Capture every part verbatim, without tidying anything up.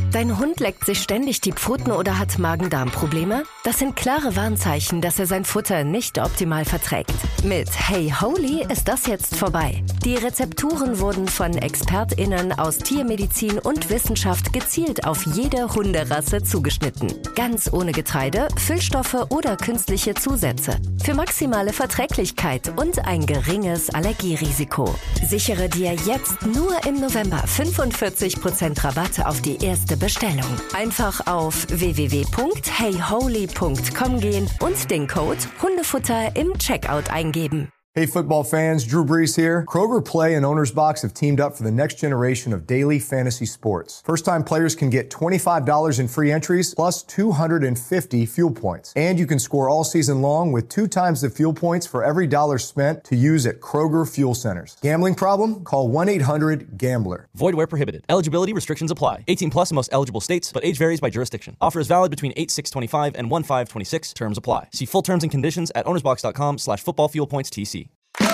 Dein Hund leckt sich ständig die Pfoten oder hat Magen-Darm-Probleme? Das sind klare Warnzeichen, dass er sein Futter nicht optimal verträgt. Mit Hey Holy ist das jetzt vorbei. Die Rezepturen wurden von ExpertInnen aus Tiermedizin und Wissenschaft gezielt auf jede Hunderasse zugeschnitten. Ganz ohne Getreide, Füllstoffe oder künstliche Zusätze. Für maximale Verträglichkeit und ein geringes Allergierisiko. Sichere dir jetzt nur im November fünfundvierzig Prozent Rabatt auf die erste Bestellung. Einfach auf w w w punkt hey holy punkt com gehen und den Code Hundefutter im Checkout eingeben. Hey football fans, Drew Brees here. Kroger Play and Owner's Box have teamed up for the next generation of daily fantasy sports. First-time players can get twenty-five dollars in free entries plus two hundred fifty fuel points. And you can score all season long with two times the fuel points for every dollar spent to use at Kroger Fuel Centers. Gambling problem? Call one eight hundred gambler. Void where prohibited. Eligibility restrictions apply. eighteen plus in most eligible states, but age varies by jurisdiction. Offer is valid between eight six twenty-five and one five twenty-six. Terms apply. See full terms and conditions at ownersbox.com slash football fuel points TC.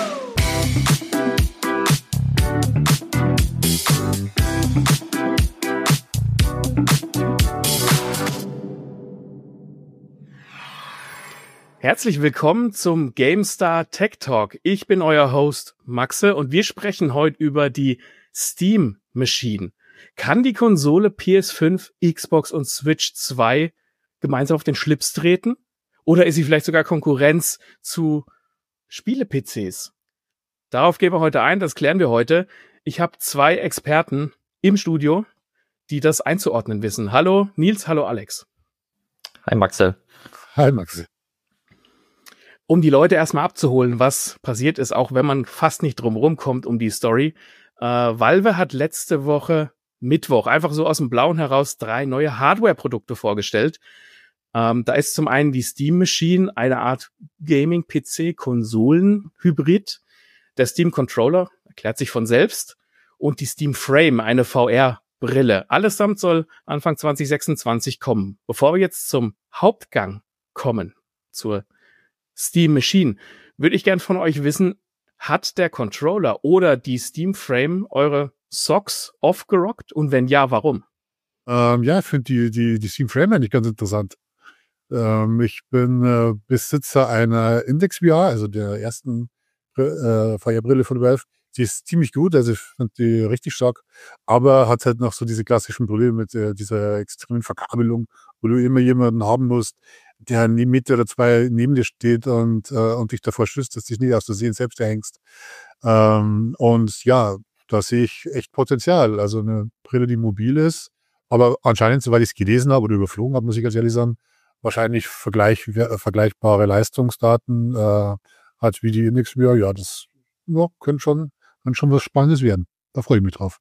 Herzlich willkommen zum GameStar Tech Talk. Ich bin euer Host Maxe und wir sprechen heute über die Steam Machine. Kann die Konsole P S fünf, Xbox und Switch zwei gemeinsam auf den Schlips treten? Oder ist sie vielleicht sogar Konkurrenz zu Spiele-P Cs? Darauf gehen wir heute ein, das klären wir heute. Ich habe zwei Experten im Studio, die das einzuordnen wissen. Hallo Nils, hallo Alex. Hi Maxe. Hi Maxe. Um die Leute erstmal abzuholen, was passiert ist, auch wenn man fast nicht drum rumkommt um die Story. Äh, Valve hat letzte Woche Mittwoch einfach so aus dem Blauen heraus drei neue Hardware-Produkte vorgestellt. Ähm, da ist zum einen die Steam Machine, eine Art Gaming-P C-Konsolen-Hybrid. Der Steam Controller erklärt sich von selbst und die Steam Frame, eine V R-Brille. Allesamt soll Anfang zwanzig sechsundzwanzig kommen. Bevor wir jetzt zum Hauptgang kommen, zur Steam Machine, würde ich gern von euch wissen, hat der Controller oder die Steam Frame eure Socks aufgerockt und wenn ja, warum? Ähm, ja, ich finde die, die, die Steam Frame eigentlich ganz interessant. Ähm, ich bin äh, Besitzer einer Index V R, also der ersten Äh, V R-Brille von Valve. Die ist ziemlich gut, also ich finde die richtig stark, aber hat halt noch so diese klassischen Probleme mit äh, dieser extremen Verkabelung, wo du immer jemanden haben musst, der eine Meter oder zwei neben dir steht und, äh, und dich davor schützt, dass du dich nicht aus Versehen selbst erhängst. Ähm, und ja, da sehe ich echt Potenzial. Also eine Brille, die mobil ist, aber anscheinend, soweit ich es gelesen habe oder überflogen habe, muss ich ganz ehrlich sagen, wahrscheinlich vergleich, äh, vergleichbare Leistungsdaten äh, hat wie die Index V R, ja, das ja, könnte schon, könnte schon was Spannendes werden. Da freue ich mich drauf.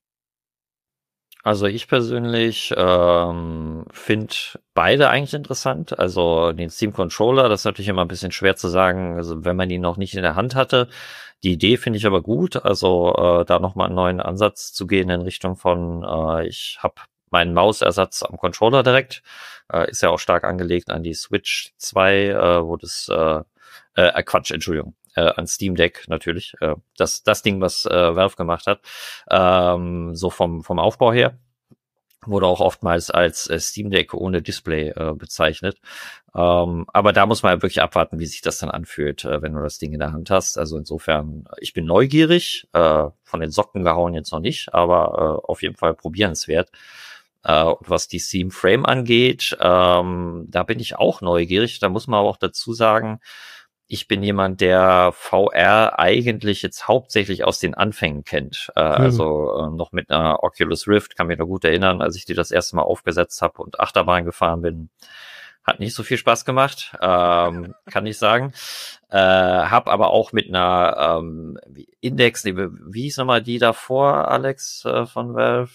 Also ich persönlich ähm, finde beide eigentlich interessant. Also den Steam Controller, das ist natürlich immer ein bisschen schwer zu sagen, also wenn man ihn noch nicht in der Hand hatte. Die Idee finde ich aber gut, also äh, da nochmal einen neuen Ansatz zu gehen in Richtung von, äh, ich habe meinen Mausersatz am Controller direkt. Äh, ist ja auch stark angelegt an die Switch zwei, äh, wo das äh, Äh, Quatsch, Entschuldigung, äh, an Steam Deck natürlich, äh, das das Ding, was äh, Valve gemacht hat, ähm, so vom vom Aufbau her, wurde auch oftmals als äh, Steam Deck ohne Display äh, bezeichnet, ähm, aber da muss man ja wirklich abwarten, wie sich das dann anfühlt, äh, wenn du das Ding in der Hand hast, also insofern, ich bin neugierig, äh, von den Socken gehauen jetzt noch nicht, aber äh, auf jeden Fall probierenswert. Uh, und was die Steam Frame angeht, ähm, da bin ich auch neugierig. Da muss man aber auch dazu sagen, ich bin jemand, der V R eigentlich jetzt hauptsächlich aus den Anfängen kennt. Äh, mhm. Also äh, noch mit einer Oculus Rift, kann mich noch gut erinnern, als ich die das erste Mal aufgesetzt habe und Achterbahn gefahren bin. Hat nicht so viel Spaß gemacht, ähm, kann ich sagen. Äh, hab aber auch mit einer ähm, Index, wie hieß nochmal die davor, Alex, äh, von Valve?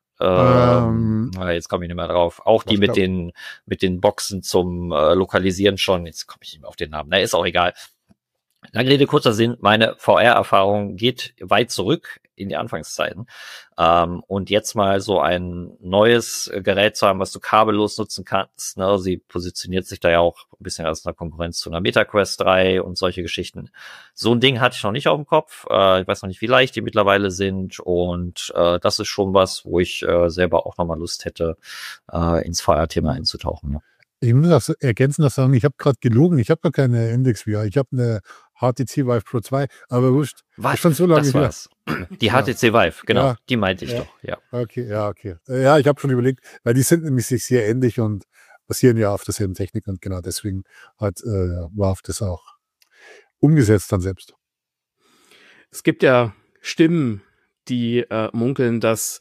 Ähm, ähm, jetzt komme ich nicht mehr drauf. Auch die mit den mit den Boxen zum äh, Lokalisieren schon. Jetzt komme ich nicht mehr auf den Namen. Na, ist auch egal. Lange Rede, kurzer Sinn, meine V R-Erfahrung geht weit zurück in die Anfangszeiten. Ähm, und jetzt mal so ein neues Gerät zu haben, was du kabellos nutzen kannst. Ne? Sie positioniert sich da ja auch ein bisschen als eine Konkurrenz zu einer MetaQuest drei und solche Geschichten. So ein Ding hatte ich noch nicht auf dem Kopf. Äh, ich weiß noch nicht, wie leicht die mittlerweile sind. Und äh, das ist schon was, wo ich äh, selber auch nochmal Lust hätte, äh, ins V R-Thema einzutauchen. Ne? Ich muss auch ergänzen, dass sagen, ich habe gerade gelogen, ich habe gar keine Index-V R, ich habe eine H T C Vive Pro zwei, aber wurscht. Was? Schon so lange das war's. Die H T C Vive, genau, ja. Die meinte ich ja. doch, ja. Okay, ja, okay. Ja, ich habe schon überlegt, weil die sind nämlich sich sehr ähnlich und basieren ja auf derselben Technik und genau deswegen hat äh, Valve das auch umgesetzt dann selbst. Es gibt ja Stimmen, die äh, munkeln, dass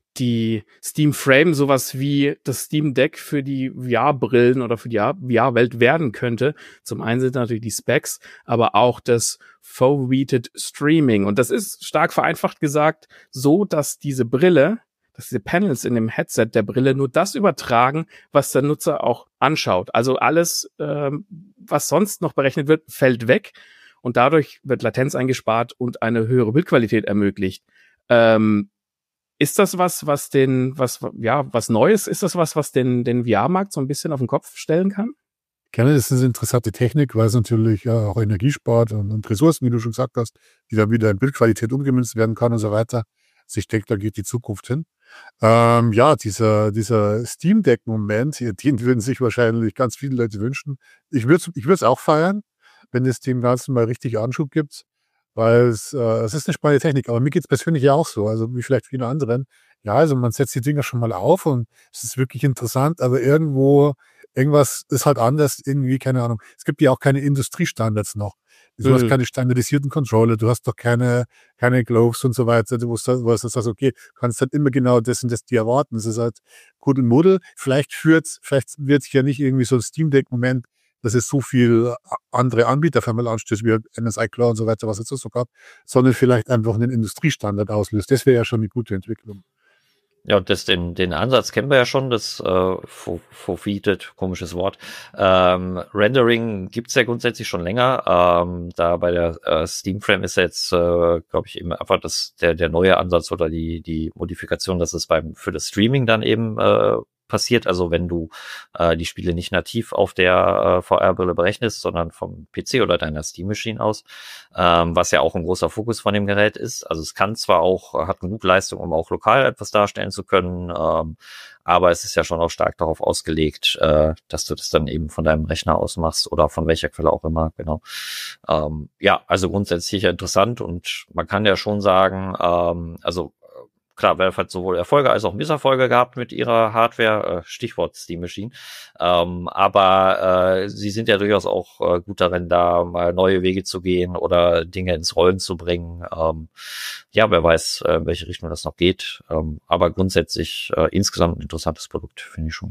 die Steam Frame sowas wie das Steam Deck für die V R-Brillen oder für die V R-Welt werden könnte. Zum einen sind natürlich die Specs, aber auch das Foveated Streaming. Und das ist stark vereinfacht gesagt so, dass diese Brille, dass diese Panels in dem Headset der Brille nur das übertragen, was der Nutzer auch anschaut. Also alles, ähm, was sonst noch berechnet wird, fällt weg. Und dadurch wird Latenz eingespart und eine höhere Bildqualität ermöglicht. Ähm, Ist das was, was den, was, ja, was Neues? Ist das was, was den, den V R-Markt so ein bisschen auf den Kopf stellen kann? Gerne, das ist eine interessante Technik, weil es natürlich äh, auch Energie spart und, und Ressourcen, wie du schon gesagt hast, die dann wieder in Bildqualität umgemünzt werden kann und so weiter. Also ich denke, da geht die Zukunft hin. Ähm, ja, dieser, dieser Steam Deck-Moment, den würden sich wahrscheinlich ganz viele Leute wünschen. Ich würde es ich würde es auch feiern, wenn es dem Ganzen mal richtig Anschub gibt. Weil es, äh, es ist eine spannende Technik, aber mir geht es persönlich ja auch so, also wie vielleicht viele anderen. Ja, also man setzt die Dinger schon mal auf und es ist wirklich interessant, aber irgendwo, irgendwas ist halt anders, irgendwie, keine Ahnung. Es gibt ja auch keine Industriestandards noch. Du mhm. hast keine standardisierten Controller, du hast doch keine, keine Gloves und so weiter, wo du sagst, okay, kannst halt immer genau das und das dir erwarten. Es ist halt Kuddelmuddel. Vielleicht führt's, vielleicht wird es ja nicht irgendwie so ein Steam Deck-Moment, dass es so viel andere Anbieter für mal anstößt, wie N S I Cloud und so weiter, was es so gab, sondern vielleicht einfach einen Industriestandard auslöst. Das wäre ja schon eine gute Entwicklung. Ja, und das, den, den Ansatz kennen wir ja schon, das äh, Foveated, komisches Wort. Ähm, Rendering gibt's ja grundsätzlich schon länger. Ähm, da bei der äh, Steam Frame ist ja jetzt, äh, glaube ich, eben einfach das, der, der neue Ansatz oder die, die Modifikation, dass es beim für das Streaming dann eben äh, passiert, also wenn du äh, die Spiele nicht nativ auf der äh, V R-Brille berechnest, sondern vom P C oder deiner Steam-Machine aus, ähm, was ja auch ein großer Fokus von dem Gerät ist. Also es kann zwar auch, hat genug Leistung, um auch lokal etwas darstellen zu können, ähm, aber es ist ja schon auch stark darauf ausgelegt, äh, dass du das dann eben von deinem Rechner aus machst oder von welcher Quelle auch immer, genau. Ähm, ja, also grundsätzlich interessant und man kann ja schon sagen, ähm, also klar, Valve hat sowohl Erfolge als auch Misserfolge gehabt mit ihrer Hardware, äh, Stichwort Steam Machine. Ähm, aber äh, sie sind ja durchaus auch äh, gut darin, da mal neue Wege zu gehen oder Dinge ins Rollen zu bringen. Ähm, ja, wer weiß, äh, in welche Richtung das noch geht. Ähm, aber grundsätzlich äh, insgesamt ein interessantes Produkt, finde ich schon.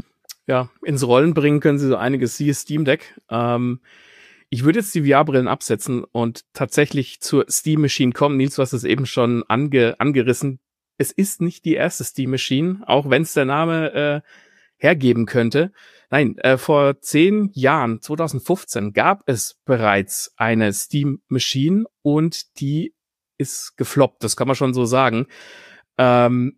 Ja, ins Rollen bringen können sie so einiges, siehe Steam Deck. Ähm, Ich würde jetzt die V R-Brillen absetzen und tatsächlich zur Steam Machine kommen. Nils, du hast es eben schon ange, angerissen. Es ist nicht die erste Steam Machine, auch wenn es der Name äh, hergeben könnte. Nein, äh, vor zehn Jahren, zwanzig fünfzehn, gab es bereits eine Steam Machine und die ist gefloppt, das kann man schon so sagen. Ähm,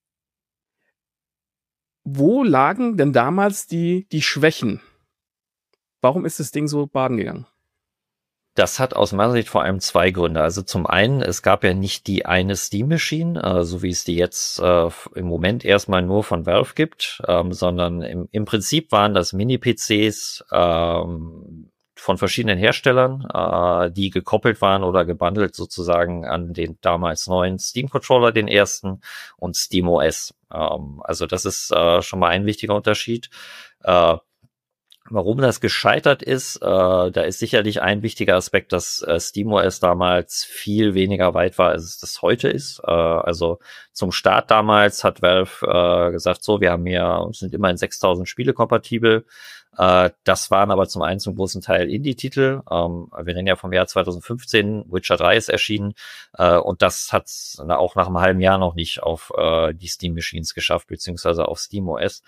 wo lagen denn damals die, die Schwächen? Warum ist das Ding so baden gegangen? Das hat aus meiner Sicht vor allem zwei Gründe. Also zum einen, es gab ja nicht die eine Steam Machine, äh, so wie es die jetzt äh, im Moment erstmal nur von Valve gibt, ähm, sondern im, im Prinzip waren das Mini-P Cs ähm, von verschiedenen Herstellern, äh, die gekoppelt waren oder gebundelt sozusagen an den damals neuen Steam-Controller, den ersten, und SteamOS. Ähm, also das ist äh, schon mal ein wichtiger Unterschied. Äh, Warum das gescheitert ist, äh, da ist sicherlich ein wichtiger Aspekt, dass äh, SteamOS damals viel weniger weit war, als es das heute ist. Äh, also zum Start damals hat Valve äh, gesagt, so, wir haben hier, sind immerhin sechstausend Spiele kompatibel. Äh, das waren aber zum einen zum großen Teil Indie-Titel. Ähm, wir reden ja vom Jahr zwanzig fünfzehn, Witcher drei ist erschienen. Äh, und das hat es auch nach einem halben Jahr noch nicht auf äh, die Steam-Machines geschafft, beziehungsweise auf SteamOS.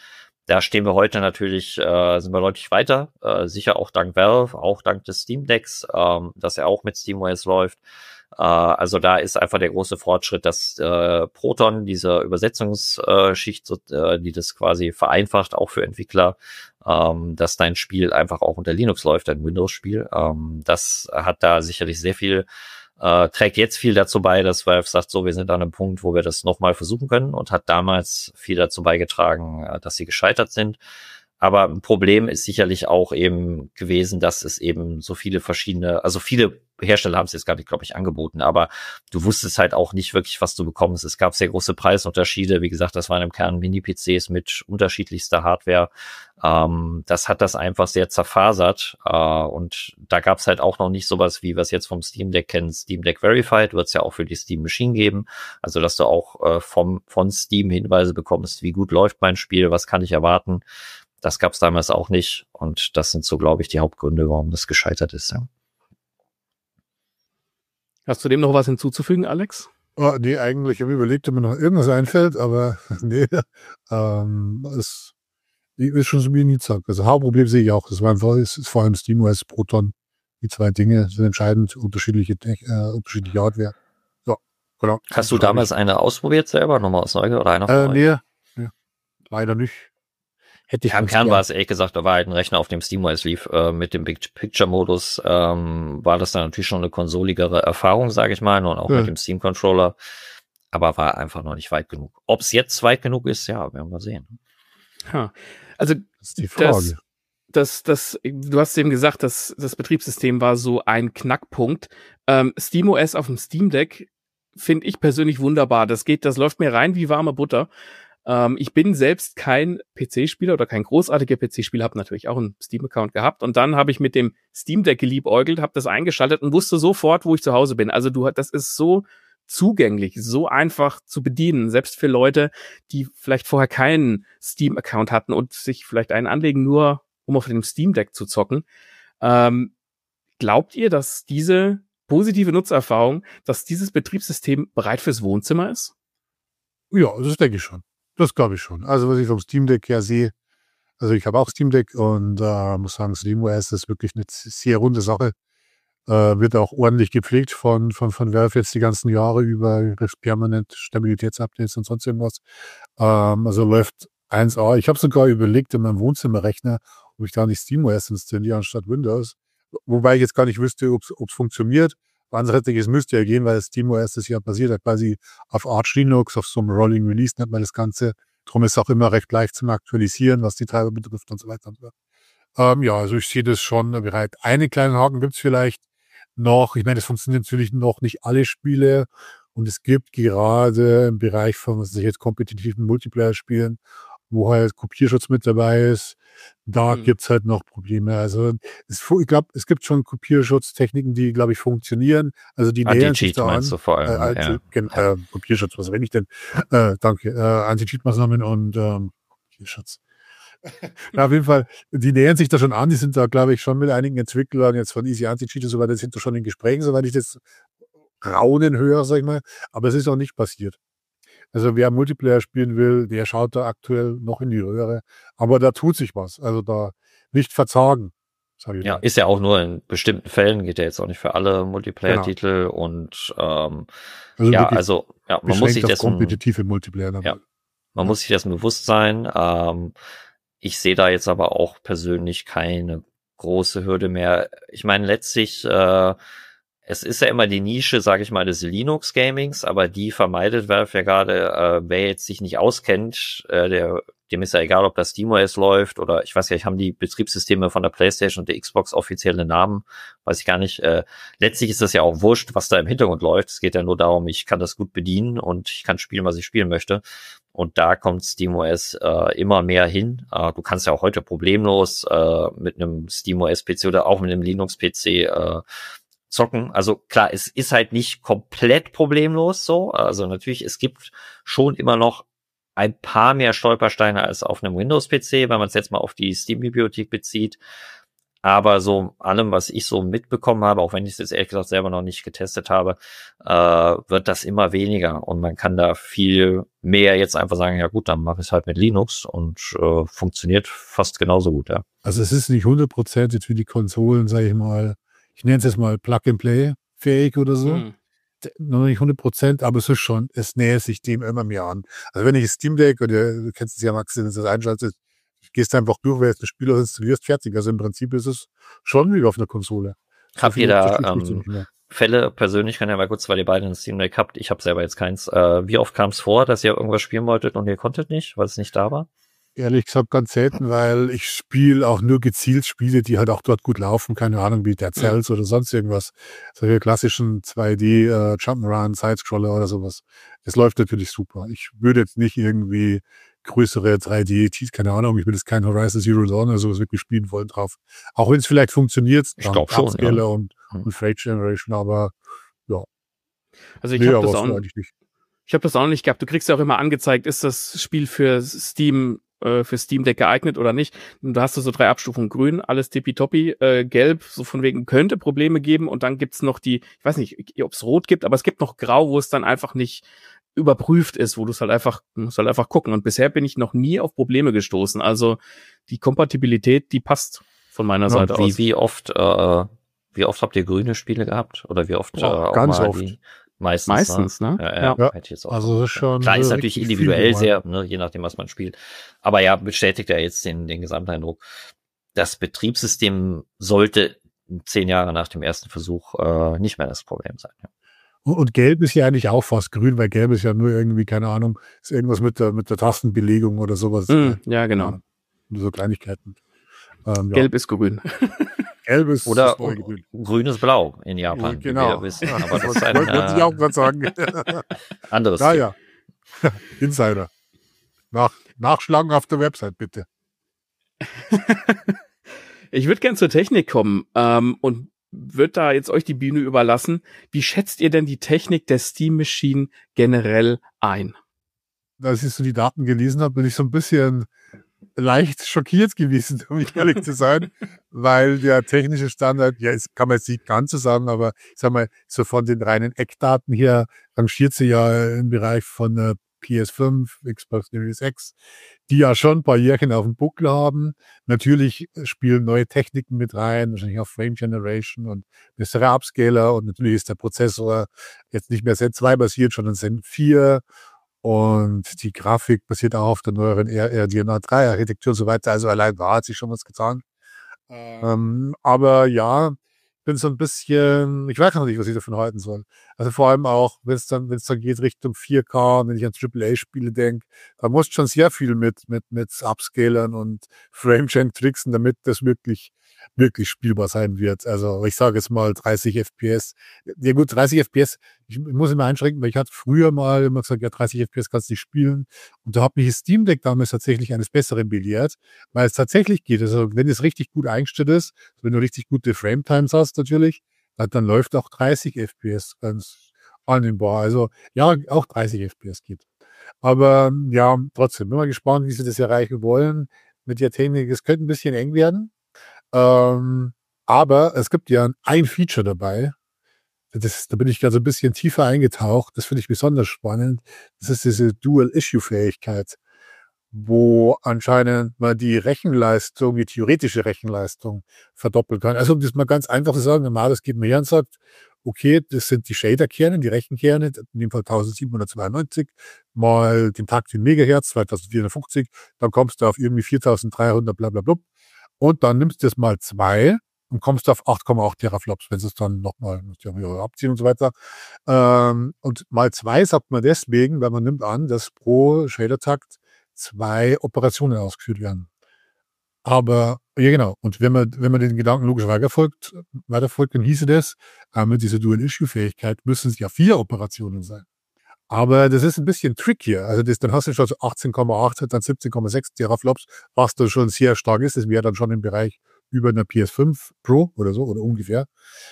Da stehen wir heute natürlich, äh, sind wir deutlich weiter, äh, sicher auch dank Valve, auch dank des Steam Decks, ähm, dass er auch mit SteamOS läuft. Äh, also da ist einfach der große Fortschritt, dass äh, Proton, diese Übersetzungsschicht, äh, die das quasi vereinfacht, auch für Entwickler, ähm, dass dein Spiel einfach auch unter Linux läuft, ein Windows-Spiel. Ähm, das hat da sicherlich sehr viel, äh, trägt jetzt viel dazu bei, dass Valve sagt, so, wir sind an einem Punkt, wo wir das nochmal versuchen können, und hat damals viel dazu beigetragen, äh, dass sie gescheitert sind. Aber ein Problem ist sicherlich auch eben gewesen, dass es eben so viele verschiedene, also viele Hersteller haben es jetzt gar nicht, glaube ich, angeboten, aber du wusstest halt auch nicht wirklich, was du bekommst. Es gab sehr große Preisunterschiede. Wie gesagt, das waren im Kern Mini-P Cs mit unterschiedlichster Hardware. Ähm, das hat das einfach sehr zerfasert. Äh, und da gab es halt auch noch nicht sowas, wie wir es jetzt vom Steam Deck kennen, Steam Deck Verified, wird es ja auch für die Steam Machine geben. Also, dass du auch äh, vom von Steam Hinweise bekommst, wie gut läuft mein Spiel, was kann ich erwarten. Das gab es damals auch nicht. Und das sind so, glaube ich, die Hauptgründe, warum das gescheitert ist. Ja. Hast du dem noch was hinzuzufügen, Alex? Oh, nee, eigentlich. Ich habe überlegt, ob mir noch irgendwas einfällt, aber nee. Ähm, es ist schon so wie nie gesagt. Also Hauptproblem sehe ich auch. Das war einfach, es ist vor allem SteamOS, Proton. Die zwei Dinge sind entscheidend, unterschiedliche, äh, unterschiedliche Hardware. Ja, genau. Hast du damals eine ausprobiert selber, nochmal aus Neugier oder einer von äh, euch? Nee, nee, leider nicht. Hätte ich ja, im Kern gern. War es ehrlich gesagt, da war halt ein Rechner, auf dem SteamOS lief, äh, mit dem Big Picture-Modus, ähm, war das dann natürlich schon eine konsoligere Erfahrung, sage ich mal, und auch ja. mit dem Steam-Controller, aber war einfach noch nicht weit genug. Ob es jetzt weit genug ist, ja, werden wir sehen. Ja. Also das ist die Frage. Das, das, das, du hast eben gesagt, dass das Betriebssystem war so ein Knackpunkt. Ähm, SteamOS auf dem Steam Deck finde ich persönlich wunderbar. Das geht, das läuft mir rein wie warme Butter. Ähm, ich bin selbst kein P C-Spieler oder kein großartiger P C-Spieler, habe natürlich auch einen Steam-Account gehabt, und dann habe ich mit dem Steam Deck geliebäugelt, habe das eingeschaltet und wusste sofort, wo ich zu Hause bin. Also du, das ist so zugänglich, so einfach zu bedienen, selbst für Leute, die vielleicht vorher keinen Steam-Account hatten und sich vielleicht einen anlegen, nur um auf dem Steam Deck zu zocken. Ähm, glaubt ihr, dass diese positive Nutzererfahrung, dass dieses Betriebssystem bereit fürs Wohnzimmer ist? Ja, das denke ich schon. Das glaube ich schon. Also was ich vom Steam Deck her sehe, also ich habe auch Steam Deck und äh, muss sagen, SteamOS ist wirklich eine sehr runde Sache. Äh, wird auch ordentlich gepflegt von, von, von Valve jetzt die ganzen Jahre über permanent Stabilitätsupdates und sonst irgendwas. Ähm, also läuft eins A. Ich habe sogar überlegt in meinem Wohnzimmerrechner, ob ich da nicht SteamOS installiere anstatt Windows. Wobei ich jetzt gar nicht wüsste, ob es funktioniert. Andererseits, es müsste ja gehen, weil SteamOS das ja basiert hat, quasi auf Arch Linux, auf so einem Rolling Release nennt man das Ganze. Darum ist es auch immer recht leicht zum Aktualisieren, was die Treiber betrifft und so weiter. Ähm, ja, also ich sehe das schon bereit. Eine kleine Haken gibt es vielleicht noch. Ich meine, es funktioniert natürlich noch nicht alle Spiele. Und es gibt gerade im Bereich von, was ich jetzt kompetitiven Multiplayer-Spielen, wo halt Kopierschutz mit dabei ist, da mhm. gibt's halt noch Probleme. Also es, ich glaube, es gibt schon Kopierschutztechniken, die, glaube ich, funktionieren. Also die nähern sich da an. Du vor allem, äh, Anti, ja. äh, Kopierschutz, was rede ich denn? Äh, danke. Äh, Anti-Cheat-Maßnahmen und ähm, Kopierschutz. Na, auf jeden Fall, die nähern sich da schon an. Die sind da, glaube ich, schon mit einigen Entwicklern jetzt von Easy Anti-Cheat und so weiter, sind da schon in Gesprächen, soweit ich das Raunen höre, sag ich mal. Aber es ist noch nicht passiert. Also wer Multiplayer spielen will, der schaut da aktuell noch in die Röhre. Aber da tut sich was. Also da nicht verzagen, sage ich Ja, mal. ist ja auch nur in bestimmten Fällen, geht ja jetzt auch nicht für alle Multiplayer-Titel. Genau. Und ähm, also ja, also ja, man muss sich dessen kompetitive Multiplayer ja, man ja. muss sich dessen bewusst sein. Ähm, ich sehe da jetzt aber auch persönlich keine große Hürde mehr. Ich meine, letztlich äh, es ist ja immer die Nische, sage ich mal, des Linux-Gamings, aber die vermeidet Valve ja gerade, äh, wer jetzt sich nicht auskennt, äh, der, dem ist ja egal, ob das SteamOS läuft oder ich weiß ja, ich haben die Betriebssysteme von der PlayStation und der Xbox offizielle Namen, weiß ich gar nicht. Äh, letztlich ist das ja auch wurscht, was da im Hintergrund läuft. Es geht ja nur darum, ich kann das gut bedienen und ich kann spielen, was ich spielen möchte. Und da kommt SteamOS äh, immer mehr hin. Äh, du kannst ja auch heute problemlos äh, mit einem SteamOS-P C oder auch mit einem Linux-P C äh, zocken. Also klar, es ist halt nicht komplett problemlos so. Also natürlich, es gibt schon immer noch ein paar mehr Stolpersteine als auf einem Windows-P C, wenn man es jetzt mal auf die Steam-Bibliothek bezieht. Aber so allem, was ich so mitbekommen habe, auch wenn ich es jetzt ehrlich gesagt selber noch nicht getestet habe, äh, wird das immer weniger. Und man kann da viel mehr jetzt einfach sagen, ja gut, dann mache ich es halt mit Linux und äh, funktioniert fast genauso gut, ja. Also es ist nicht hundert Prozent jetzt wie die Konsolen, sage ich mal, ich nenne es jetzt mal Plug-and-Play fähig oder so. Mhm. Noch nicht hundert Prozent, aber es ist schon, es nähert sich dem immer mehr an. Also wenn ich das Steam Deck, oder du kennst es ja, Max, wenn du das einschaltest, gehst einfach durch, wer jetzt ein Spiel installierst, fertig. Also im Prinzip ist es schon wie auf einer Konsole. Habt ihr da ähm, Fälle persönlich, kann ja mal kurz, weil ihr beide ein Steam Deck habt, ich habe selber jetzt keins, äh, wie oft kam es vor, dass ihr irgendwas spielen wolltet und ihr konntet nicht, weil es nicht da war? Ehrlich gesagt ganz selten, weil ich spiele auch nur gezielt Spiele, die halt auch dort gut laufen, keine Ahnung, wie Dead Cells mhm. oder sonst irgendwas. Solche klassischen zwei D äh, Jump'n'Run, Sidescroller oder sowas. Das läuft natürlich super. Ich würde jetzt nicht irgendwie größere drei D, keine Ahnung, ich will jetzt kein Horizon Zero Dawn oder sowas wirklich spielen wollen drauf. Auch wenn es vielleicht funktioniert, ich glaube schon, ja. und, und Freight Generation, aber ja. Also ich nee, habe das auch nicht. Ich habe das auch noch nicht gehabt. Du kriegst ja auch immer angezeigt, ist das Spiel für Steam äh, für Steam Deck geeignet oder nicht. Und da hast du so drei Abstufungen: Grün, alles tippitoppi, äh, Gelb, so von wegen könnte Probleme geben, und dann gibt's noch die, ich weiß nicht, ob es Rot gibt, aber es gibt noch Grau, wo es dann einfach nicht überprüft ist, wo du es halt einfach, musst halt einfach gucken. Und bisher bin ich noch nie auf Probleme gestoßen. Also die Kompatibilität, die passt von meiner ja, Seite wie, aus. Wie oft, äh, wie oft habt ihr grüne Spiele gehabt? Oder wie oft? Ja, äh, auch ganz mal oft. Die, meistens, Meistens, ne? ne? Ja, ja, ja. Hätte ich jetzt auch also ist schon klar, ist natürlich individuell sehr, ne, je nachdem, was man spielt. Aber ja, bestätigt ja jetzt den, den Gesamteindruck. Das Betriebssystem sollte zehn Jahre nach dem ersten Versuch äh, nicht mehr das Problem sein. Ja. Und Gelb ist ja eigentlich auch fast grün, weil Gelb ist ja nur irgendwie, keine Ahnung, ist irgendwas mit der, mit der Tastenbelegung oder sowas. Mm, ja, genau. Ja, nur so Kleinigkeiten. Ähm, Gelb ja. ist grün. Gelb ist oder ist grün. grün ist blau in Japan. Ja, genau. Wie wir wissen. Aber das ist ein, wollte äh, ich auch gerade sagen. anderes. Ja, ja. Insider. Nach, nachschlagen auf der Website, bitte. Ich würde gern zur Technik kommen ähm, und würde da jetzt euch die Bühne überlassen. Wie schätzt ihr denn die Technik der Steam Machine generell ein? Als ich so die Daten gelesen habe, bin ich so ein bisschen leicht schockiert gewesen, um ehrlich zu sein, weil der technische Standard, ja, es kann man jetzt nicht ganz so sagen, aber ich sag mal, so von den reinen Eckdaten her rangiert sie ja im Bereich von der P S fünf, Xbox Series X, die ja schon ein paar Jährchen auf dem Buckel haben. Natürlich spielen neue Techniken mit rein, wahrscheinlich auch Frame Generation und bessere Upscaler, und natürlich ist der Prozessor jetzt nicht mehr Zen zwei basiert, sondern Zen vier, und die Grafik basiert auch auf der neueren R D N A drei Architektur und so weiter. Also allein da hat sich schon was getan. Ähm, aber ja, bin so ein bisschen, ich weiß noch nicht, was ich davon halten soll. Also vor allem auch, wenn es dann, wenn es dann geht Richtung vier K, wenn ich an Triple A Spiele denke, da muss schon sehr viel mit, mit, mit Upscalern und Frame-Gen tricksen, damit das wirklich, wirklich spielbar sein wird. Also ich sage jetzt mal dreißig F P S. Ja gut, dreißig F P S, ich muss immer einschränken, weil ich hatte früher mal immer gesagt, ja, dreißig F P S kannst du nicht spielen. Und da hat mich das Steam Deck damals tatsächlich eines Besseren belehrt, weil es tatsächlich geht. Also wenn es richtig gut eingestellt ist, wenn du richtig gute Frame Times hast natürlich, dann läuft auch dreißig F P S ganz annehmbar. Also ja, auch dreißig F P S geht. Aber ja, trotzdem, bin mal gespannt, wie sie das erreichen wollen mit der Technik. Es könnte ein bisschen eng werden. Ähm, aber es gibt ja ein Feature dabei. Das, da bin ich gerade so ein bisschen tiefer eingetaucht. Das finde ich besonders spannend. Das ist diese Dual-Issue-Fähigkeit, wo anscheinend man die Rechenleistung, die theoretische Rechenleistung verdoppeln kann. Also um das mal ganz einfach zu sagen, normal, das geht mir her und sagt, okay, das sind die Shader-Kerne, die Rechenkerne, in dem Fall eintausendsiebenhundertzweiundneunzig, mal den Takt in Megahertz, zweitausendvierhundertfünfzig, dann kommst du auf irgendwie viertausenddreihundert, bla bla bla. Und dann nimmst du das mal zwei und kommst auf acht Komma acht Teraflops, wenn es dann nochmal abziehen und so weiter. Ähm, und mal zwei sagt man deswegen, weil man nimmt an, dass pro Shader-Takt zwei Operationen ausgeführt werden. Aber, ja genau, und wenn man, wenn man den Gedanken logisch weiterfolgt, weiterfolgt, dann hieße das, äh, mit dieser Dual-Issue-Fähigkeit müssen es ja vier Operationen sein. Aber das ist ein bisschen trickier. Also das, dann hast du schon so achtzehn Komma acht, dann siebzehn Komma sechs Teraflops, was dann schon sehr stark ist. Das wäre dann schon im Bereich über einer P S fünf Pro oder so, oder ungefähr.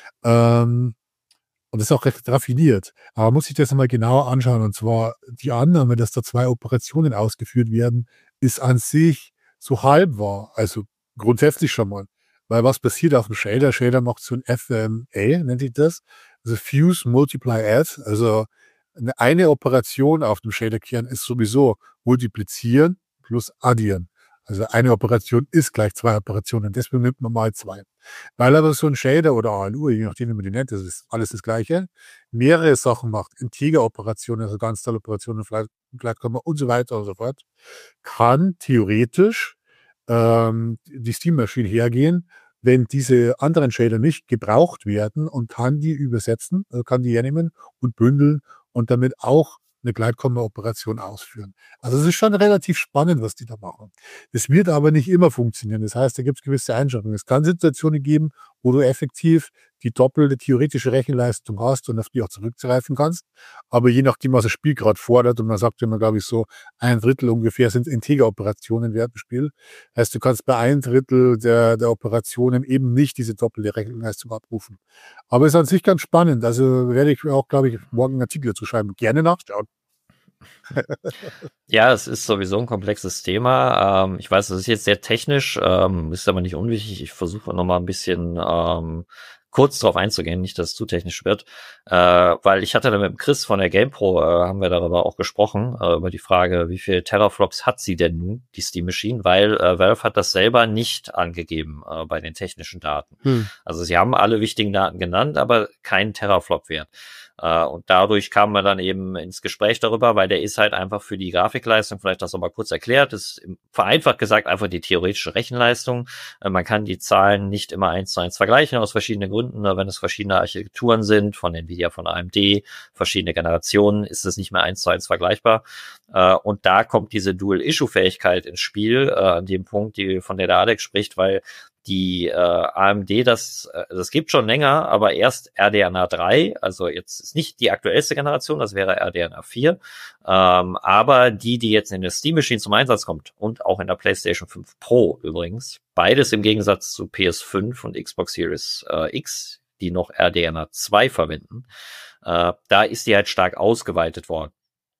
Ähm, und das ist auch recht raffiniert. Aber man muss sich das nochmal genauer anschauen. Und zwar die Annahme, dass da zwei Operationen ausgeführt werden, ist an sich so halb wahr. Also grundsätzlich schon mal. weil was passiert auf dem Shader? Shader macht so ein F M A, nennt sich das, also Fuse, Multiply, Add, also eine, eine Operation auf dem Shader-Kern ist sowieso multiplizieren plus addieren. Also eine Operation ist gleich zwei Operationen, deswegen nimmt man mal zwei. Weil aber so ein Shader oder A L U, je nachdem wie man die nennt, das ist alles das Gleiche, mehrere Sachen macht, Integer-Operationen, also Ganzzahloperationen, Gleitkomma und so weiter und so fort, kann theoretisch ähm, die Steam Machine hergehen, wenn diese anderen Shader nicht gebraucht werden und kann die übersetzen, also kann die hernehmen und bündeln und damit auch eine Gleitkomma-Operation ausführen. Also es ist schon relativ spannend, was die da machen. Das wird aber nicht immer funktionieren. Das heißt, da gibt es gewisse Einschränkungen. Es kann Situationen geben, wo du effektiv die doppelte theoretische Rechenleistung hast und auf die auch zurückgreifen kannst. Aber je nachdem, was das Spiel gerade fordert, und man sagt immer, glaube ich, so ein Drittel ungefähr sind Integer-Operationen während dem Spiel. Heißt, du kannst bei ein Drittel der, der Operationen eben nicht diese doppelte Rechenleistung abrufen. Aber es ist an sich ganz spannend. Also werde ich auch, glaube ich, morgen einen Artikel dazu schreiben. Gerne nachschauen. Ja, es ist sowieso ein komplexes Thema. Ähm, ich weiß, das ist jetzt sehr technisch, ähm, ist aber nicht unwichtig. Ich versuche noch mal ein bisschen ähm, kurz drauf einzugehen, nicht, dass es zu technisch wird, äh, weil ich hatte da mit dem Chris von der GamePro, äh, haben wir darüber auch gesprochen, äh, über die Frage, wie viele Teraflops hat sie denn nun, die Steam Machine, weil äh, Valve hat das selber nicht angegeben äh, bei den technischen Daten. Hm. Also sie haben alle wichtigen Daten genannt, aber keinen Teraflop-Wert. Uh, und dadurch kam man dann eben ins Gespräch darüber, weil der ist halt einfach für die Grafikleistung, vielleicht das nochmal kurz erklärt, ist vereinfacht gesagt einfach die theoretische Rechenleistung. Uh, man kann die Zahlen nicht immer eins zu eins vergleichen, aus verschiedenen Gründen. Uh, wenn es verschiedene Architekturen sind, von Nvidia, von A M D, verschiedene Generationen, ist es nicht mehr eins zu eins vergleichbar. Uh, und da kommt diese Dual-Issue-Fähigkeit ins Spiel, uh, an dem Punkt, die, von der der Alex spricht, weil die äh, A M D, das äh, das gibt schon länger, aber erst R D N A drei, also jetzt ist nicht die aktuellste Generation, das wäre R D N A vier, ähm, aber die, die jetzt in der Steam Machine zum Einsatz kommt und auch in der PlayStation fünf Pro übrigens, beides im Gegensatz zu P S fünf und Xbox Series äh, X, die noch R D N A zwei verwenden, äh, da ist die halt stark ausgeweitet worden.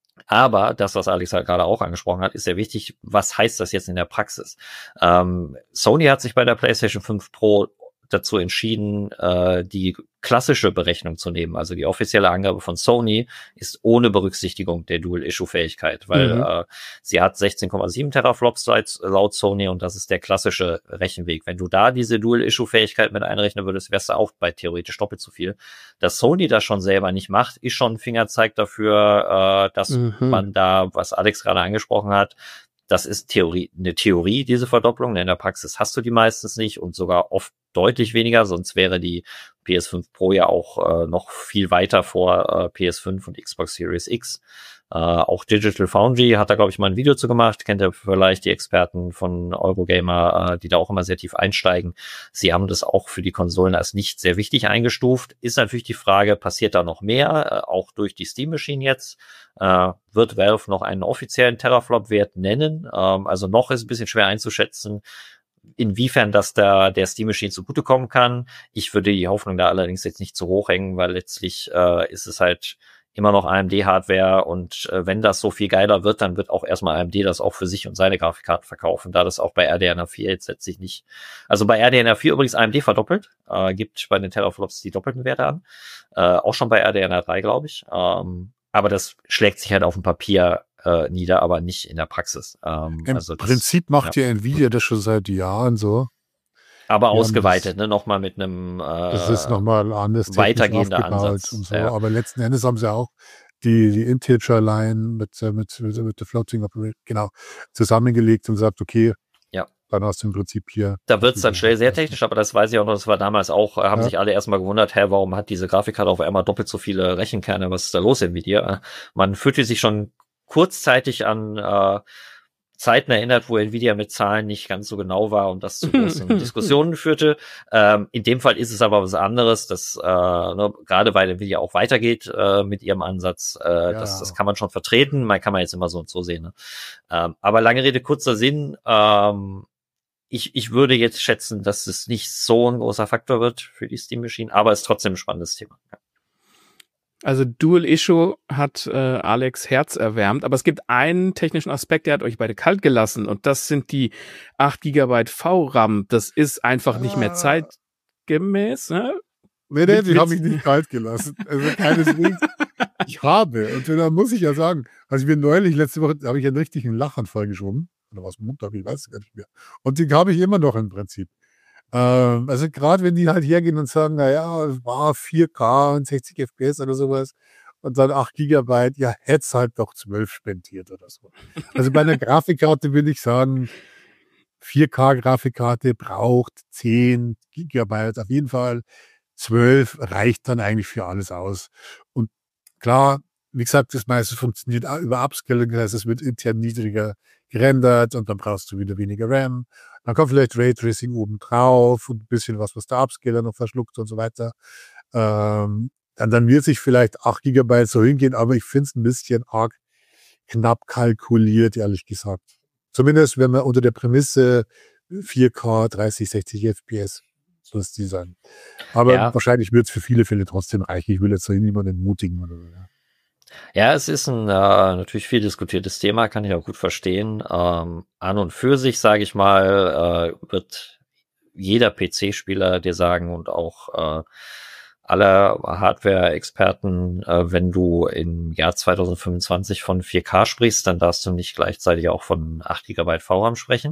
Aber das, was Alex halt gerade auch angesprochen hat, ist sehr wichtig. Was heißt das jetzt in der Praxis? Ähm, Sony hat sich bei der PlayStation fünf Pro dazu entschieden, äh, die klassische Berechnung zu nehmen. Also die offizielle Angabe von Sony ist ohne Berücksichtigung der Dual-Issue-Fähigkeit, weil mhm. äh, sie hat sechzehn Komma sieben Teraflops laut Sony und das ist der klassische Rechenweg. Wenn du da diese Dual-Issue-Fähigkeit mit einrechnen würdest, wärst du auch bei theoretisch doppelt so viel. Dass Sony das schon selber nicht macht, ist schon ein Fingerzeig dafür, äh, dass mhm. man da, was Alex gerade angesprochen hat, das ist Theorie, eine Theorie, diese Verdopplung. In der Praxis hast du die meistens nicht und sogar oft deutlich weniger, sonst wäre die P S fünf Pro ja auch äh, noch viel weiter vor äh, P S fünf und Xbox Series X. Äh, auch Digital Foundry hat da, glaube ich, mal ein Video zu gemacht. Kennt ihr vielleicht die Experten von Eurogamer, äh, die da auch immer sehr tief einsteigen. Sie haben das auch für die Konsolen als nicht sehr wichtig eingestuft. Ist natürlich die Frage, passiert da noch mehr, äh, auch durch die Steam Machine jetzt? Äh, wird Valve noch einen offiziellen Teraflop-Wert nennen? Ähm, also noch ist ein bisschen schwer einzuschätzen, inwiefern das da der Steam Machine zugutekommen kann. Ich würde die Hoffnung da allerdings jetzt nicht zu hoch hängen, weil letztlich äh, ist es halt immer noch A M D-Hardware und äh, wenn das so viel geiler wird, dann wird auch erstmal A M D das auch für sich und seine Grafikkarten verkaufen, da das auch bei R D N A vier jetzt letztlich nicht, also bei R D N A vier übrigens A M D verdoppelt, äh, gibt bei den Teraflops die doppelten Werte an, äh, auch schon bei R D N A drei, glaube ich, ähm, aber das schlägt sich halt auf dem Papier äh, nieder, aber nicht in der Praxis. Ähm, Im also das, Prinzip macht ja Nvidia das schon seit Jahren so. Aber ja, ausgeweitet, das, ne, nochmal mit einem äh, das ist nochmal anders weitergehender Ansatz. Und so. Ja. Aber letzten Endes haben sie auch die, die Integer-Line mit, mit, mit, mit der Floating Operation genau zusammengelegt und gesagt, okay, ja. dann hast du im Prinzip hier. Da wird es dann schnell sehr technisch, aber das weiß ich auch noch, das war damals auch, haben ja. sich alle erstmal gewundert, hä, warum hat diese Grafikkarte auf einmal doppelt so viele Rechenkerne, was ist da los, Nvidia? Man fühlte sich schon kurzzeitig an äh, Zeiten erinnert, wo Nvidia mit Zahlen nicht ganz so genau war und das zu großen Diskussionen führte. Ähm, in dem Fall ist es aber was anderes, dass äh, ne, gerade weil Nvidia auch weitergeht äh, mit ihrem Ansatz, äh, ja. das, das kann man schon vertreten, man kann man jetzt immer so und so sehen. Ne? Ähm, aber lange Rede, kurzer Sinn, ähm, ich, ich würde jetzt schätzen, dass es nicht so ein großer Faktor wird für die Steam Machine, aber es ist trotzdem ein spannendes Thema. Ja. Also Dual Issue hat äh, Alex Herz erwärmt, aber es gibt einen technischen Aspekt, der hat euch beide kalt gelassen und das sind die acht Gigabyte V RAM. Das ist einfach ah. nicht mehr zeitgemäß, ne? Nee, nee, die haben mich nicht kalt gelassen. Also keineswegs. Ich habe, und dann muss ich ja sagen, also ich bin neulich, letzte Woche, habe ich einen richtigen Lachanfall geschoben. Oder was, Montag, ich weiß es gar nicht mehr. Und den habe ich immer noch im Prinzip. Ähm, also gerade wenn die halt hergehen und sagen, naja, es war vier K und sechzig F P S oder sowas und dann acht Gigabyte, ja, hätt's halt doch zwölf spendiert oder so. Also bei einer Grafikkarte würde ich sagen, vier K Grafikkarte braucht zehn Gigabyte auf jeden Fall. zwölf reicht dann eigentlich für alles aus. Und klar, wie gesagt, das meiste funktioniert über Upscaling, das heißt, es wird intern niedriger gerendert und dann brauchst du wieder weniger RAM. Dann kommt vielleicht Raytracing oben drauf und ein bisschen was, was der Upscaler noch verschluckt und so weiter. Ähm, dann, dann wird sich vielleicht acht Gigabyte so hingehen, aber ich finde es ein bisschen arg knapp kalkuliert, ehrlich gesagt. Zumindest, wenn man unter der Prämisse vier K, dreißig, sechzig F P S soll es die sein. Aber ja, wahrscheinlich wird es für viele Fälle trotzdem reichen. Ich will jetzt niemanden entmutigen oder so. Ja. Ja, es ist ein äh, natürlich viel diskutiertes Thema, kann ich auch gut verstehen. Ähm, an und für sich, sage ich mal, äh, wird jeder P C-Spieler dir sagen und auch äh, alle Hardware-Experten, äh, wenn du im Jahr zwanzig fünfundzwanzig von vier K sprichst, dann darfst du nicht gleichzeitig auch von acht Gigabyte V RAM sprechen.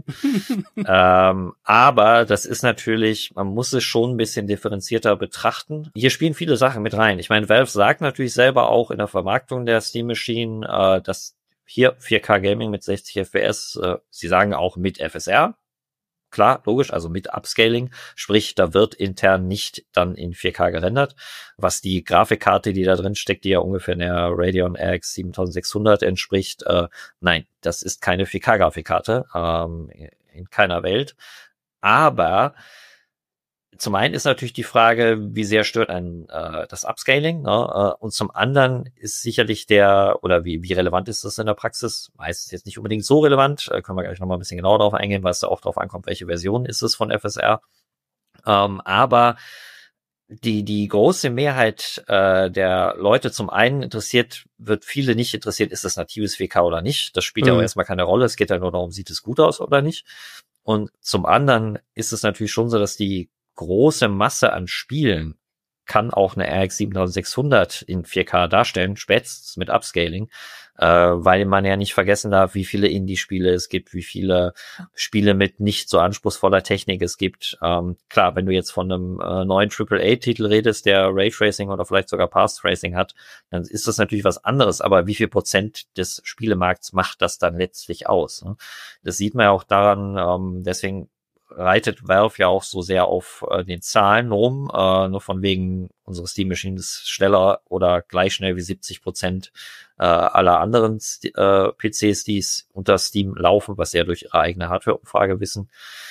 ähm, aber das ist natürlich, man muss es schon ein bisschen differenzierter betrachten. Hier spielen viele Sachen mit rein. Ich meine, Valve sagt natürlich selber auch in der Vermarktung der Steam Machine, äh, dass hier vier K Gaming mit sechzig F P S, äh, sie sagen auch mit F S R. Klar, logisch, also mit Upscaling, sprich, da wird intern nicht dann in vier K gerendert, was die Grafikkarte, die da drin steckt, die ja ungefähr der Radeon R X siebentausendsechshundert entspricht, äh, nein, das ist keine vier K Grafikkarte, ähm, in keiner Welt, aber zum einen ist natürlich die Frage, wie sehr stört ein äh, das Upscaling, ne? Und zum anderen ist sicherlich der, oder wie wie relevant ist das in der Praxis? Meistens jetzt nicht unbedingt so relevant, äh, können wir gleich nochmal ein bisschen genauer darauf eingehen, weil es da auch darauf ankommt, welche Version ist es von F S R. Ähm, aber die die große Mehrheit äh, der Leute zum einen interessiert, wird viele nicht interessiert, ist das natives vier K oder nicht. Das spielt mhm. ja auch erstmal keine Rolle, es geht ja nur darum, sieht es gut aus oder nicht. Und zum anderen ist es natürlich schon so, dass die große Masse an Spielen kann auch eine R X siebentausendsechshundert in vier K darstellen, spätestens mit Upscaling, äh, weil man ja nicht vergessen darf, wie viele Indie-Spiele es gibt, wie viele Spiele mit nicht so anspruchsvoller Technik es gibt. Ähm, klar, wenn du jetzt von einem äh, neuen Triple A Titel redest, der Raytracing oder vielleicht sogar Path Tracing hat, dann ist das natürlich was anderes, aber wie viel Prozent des Spielemarkts macht das dann letztlich aus? Ne? Das sieht man ja auch daran, ähm, deswegen reitet Valve ja auch so sehr auf äh, den Zahlen rum, äh, nur von wegen unsere Steam Machine ist schneller oder gleich schnell wie siebzig Prozent äh, aller anderen äh, P Cs, die es unter Steam laufen, was sie ja durch ihre eigene Hardware-Umfrage wissen.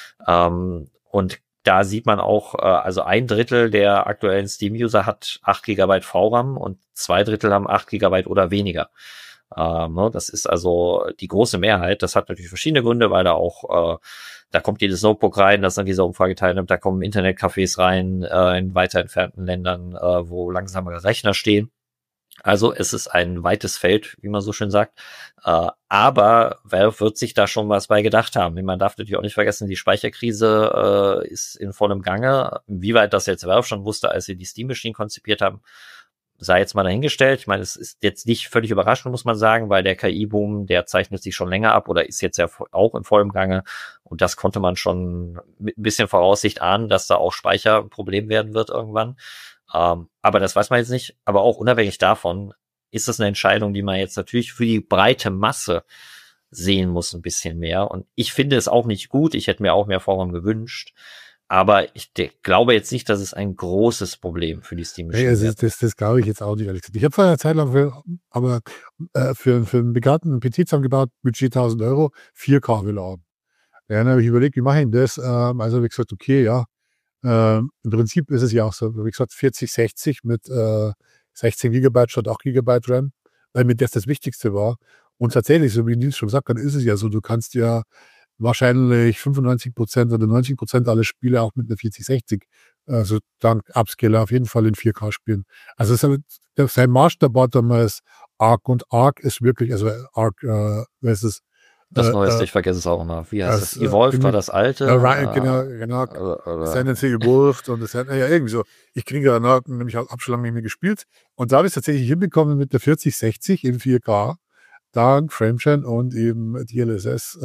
Ähm, und da sieht man auch, äh, also ein Drittel der aktuellen Steam-User hat acht Gigabyte V RAM und zwei Drittel haben acht Gigabyte oder weniger. Ähm, ne, das ist also die große Mehrheit. Das hat natürlich verschiedene Gründe, weil da auch, äh, da kommt jedes Notebook rein, das an dieser Umfrage teilnimmt, da kommen Internetcafés rein, äh, in weiter entfernten Ländern, äh, wo langsamere Rechner stehen. Also es ist ein weites Feld, wie man so schön sagt. Äh, aber Valve wird sich da schon was bei gedacht haben. Man darf natürlich auch nicht vergessen, die Speicherkrise äh, ist in vollem Gange. Inwieweit das jetzt Valve schon wusste, als sie die Steam Machine konzipiert haben, sei jetzt mal dahingestellt. Ich meine, es ist jetzt nicht völlig überraschend, muss man sagen, weil der K I-Boom, der zeichnet sich schon länger ab oder ist jetzt ja auch in vollem Gange. Und das konnte man schon mit ein bisschen Voraussicht ahnen, dass da auch Speicher ein Problem werden wird irgendwann. Ähm, aber das weiß man jetzt nicht. Aber auch unabhängig davon ist das eine Entscheidung, die man jetzt natürlich für die breite Masse sehen muss, ein bisschen mehr. Und ich finde es auch nicht gut. Ich hätte mir auch mehr Vorraum gewünscht. Aber ich de- glaube jetzt nicht, dass es ein großes Problem für die Steam Machine ist. Nee, das, das, das glaube ich jetzt auch nicht, ehrlich gesagt. Ich habe vor einer Zeit lang für, aber, äh, für, für einen bekannten P C zusammengebaut, Budget tausend Euro, vier K will er haben. Ja, dann habe ich überlegt, wie mache ich denn das? Ähm, also habe ich gesagt, okay, ja. Ähm, im Prinzip ist es ja auch so, wie gesagt, vierzig sechzig mit äh, sechzehn Gigabyte statt acht Gigabyte RAM, weil mir das das Wichtigste war. Und tatsächlich, so wie Nils schon gesagt hat, ist es ja so, du kannst ja wahrscheinlich fünfundneunzig Prozent oder neunzig Prozent aller Spiele auch mit einer vierzig sechzig, also dank Upscaler auf jeden Fall in vier K spielen. Also es, sein Maßstab war damals Arc und Arc ist wirklich, also Arc, äh, was ist es? Das äh, Neueste, äh, ich vergesse es auch immer. Wie heißt das, es? Evolved äh, war das alte. Äh, Ryan, äh, genau, genau. Oder, oder, Ascendancy Evolved und das ja irgendwie so. Ich kriege ja noch, nämlich habe schon lange nicht mehr gespielt. Und da habe ich es tatsächlich hinbekommen mit der vierzig sechzig in vier K. Dank Frameshare und eben D L S S.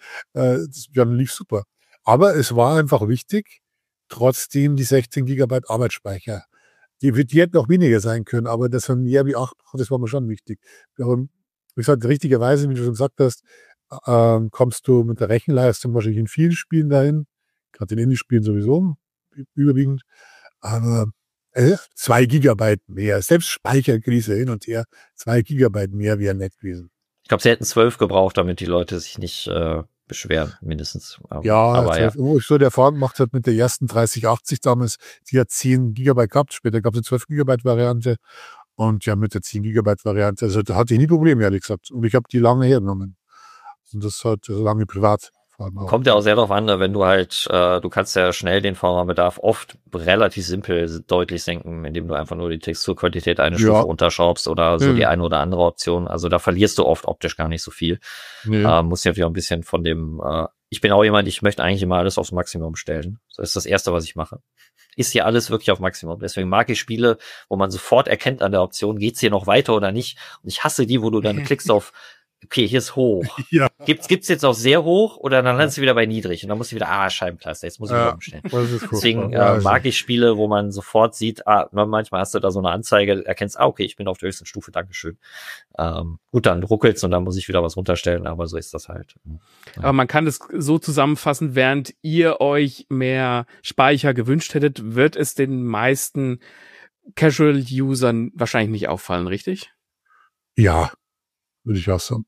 Das ja, lief super. Aber es war einfach wichtig, trotzdem die sechzehn Gigabyte Arbeitsspeicher. Die, die hätten auch weniger sein können, aber das von mehr wie acht, das war mir schon wichtig. Aber wie gesagt, richtigerweise, wie du schon gesagt hast, ähm, kommst du mit der Rechenleistung wahrscheinlich in vielen Spielen dahin, gerade in Indie-Spielen sowieso, überwiegend, aber äh, zwei Gigabyte mehr, selbst Speicherkrise hin und her, zwei Gigabyte mehr wäre nett gewesen. Ich glaube, sie hätten zwölf gebraucht, damit die Leute sich nicht äh, beschweren, mindestens. Aber, ja, aber zwölf, ja. So der Erfahrung gemacht hat mit der ersten dreißig achtzig damals, die hat zehn Gigabyte gehabt, später gab es eine zwölf Gigabyte Variante und ja, mit der zehn Gigabyte Variante, also da hatte ich nie Probleme, ehrlich gesagt. Und ich habe die lange hergenommen. Und das hat lange privat. Kommt ja auch sehr darauf an, wenn du halt, äh, du kannst ja schnell den V RAM-Bedarf oft relativ simpel deutlich senken, indem du einfach nur die Texturqualität eine Stufe ja. runterschraubst oder so hm. die eine oder andere Option. Also da verlierst du oft optisch gar nicht so viel. Nee. Äh, musst ja natürlich auch ein bisschen von dem, äh, ich bin auch jemand, ich möchte eigentlich immer alles aufs Maximum stellen. Das ist das Erste, was ich mache. Ist hier alles wirklich auf Maximum. Deswegen mag ich Spiele, wo man sofort erkennt an der Option, geht's hier noch weiter oder nicht. Und ich hasse die, wo du dann klickst auf okay, hier ist hoch. Ja. Gibt's, gibt's jetzt auch sehr hoch oder dann landest du wieder bei niedrig und dann musst du wieder, ah, Scheibenplastik, jetzt muss ich ja, wieder umstellen. Deswegen äh, mag ich Spiele, wo man sofort sieht, ah, manchmal hast du da so eine Anzeige, erkennst, ah, okay, ich bin auf der höchsten Stufe, Dankeschön. Ähm, gut, dann ruckelt's und dann muss ich wieder was runterstellen, aber so ist das halt. Ja. Aber man kann es so zusammenfassen, während ihr euch mehr Speicher gewünscht hättet, wird es den meisten Casual-Usern wahrscheinlich nicht auffallen, richtig? Ja, würde ich auch sagen.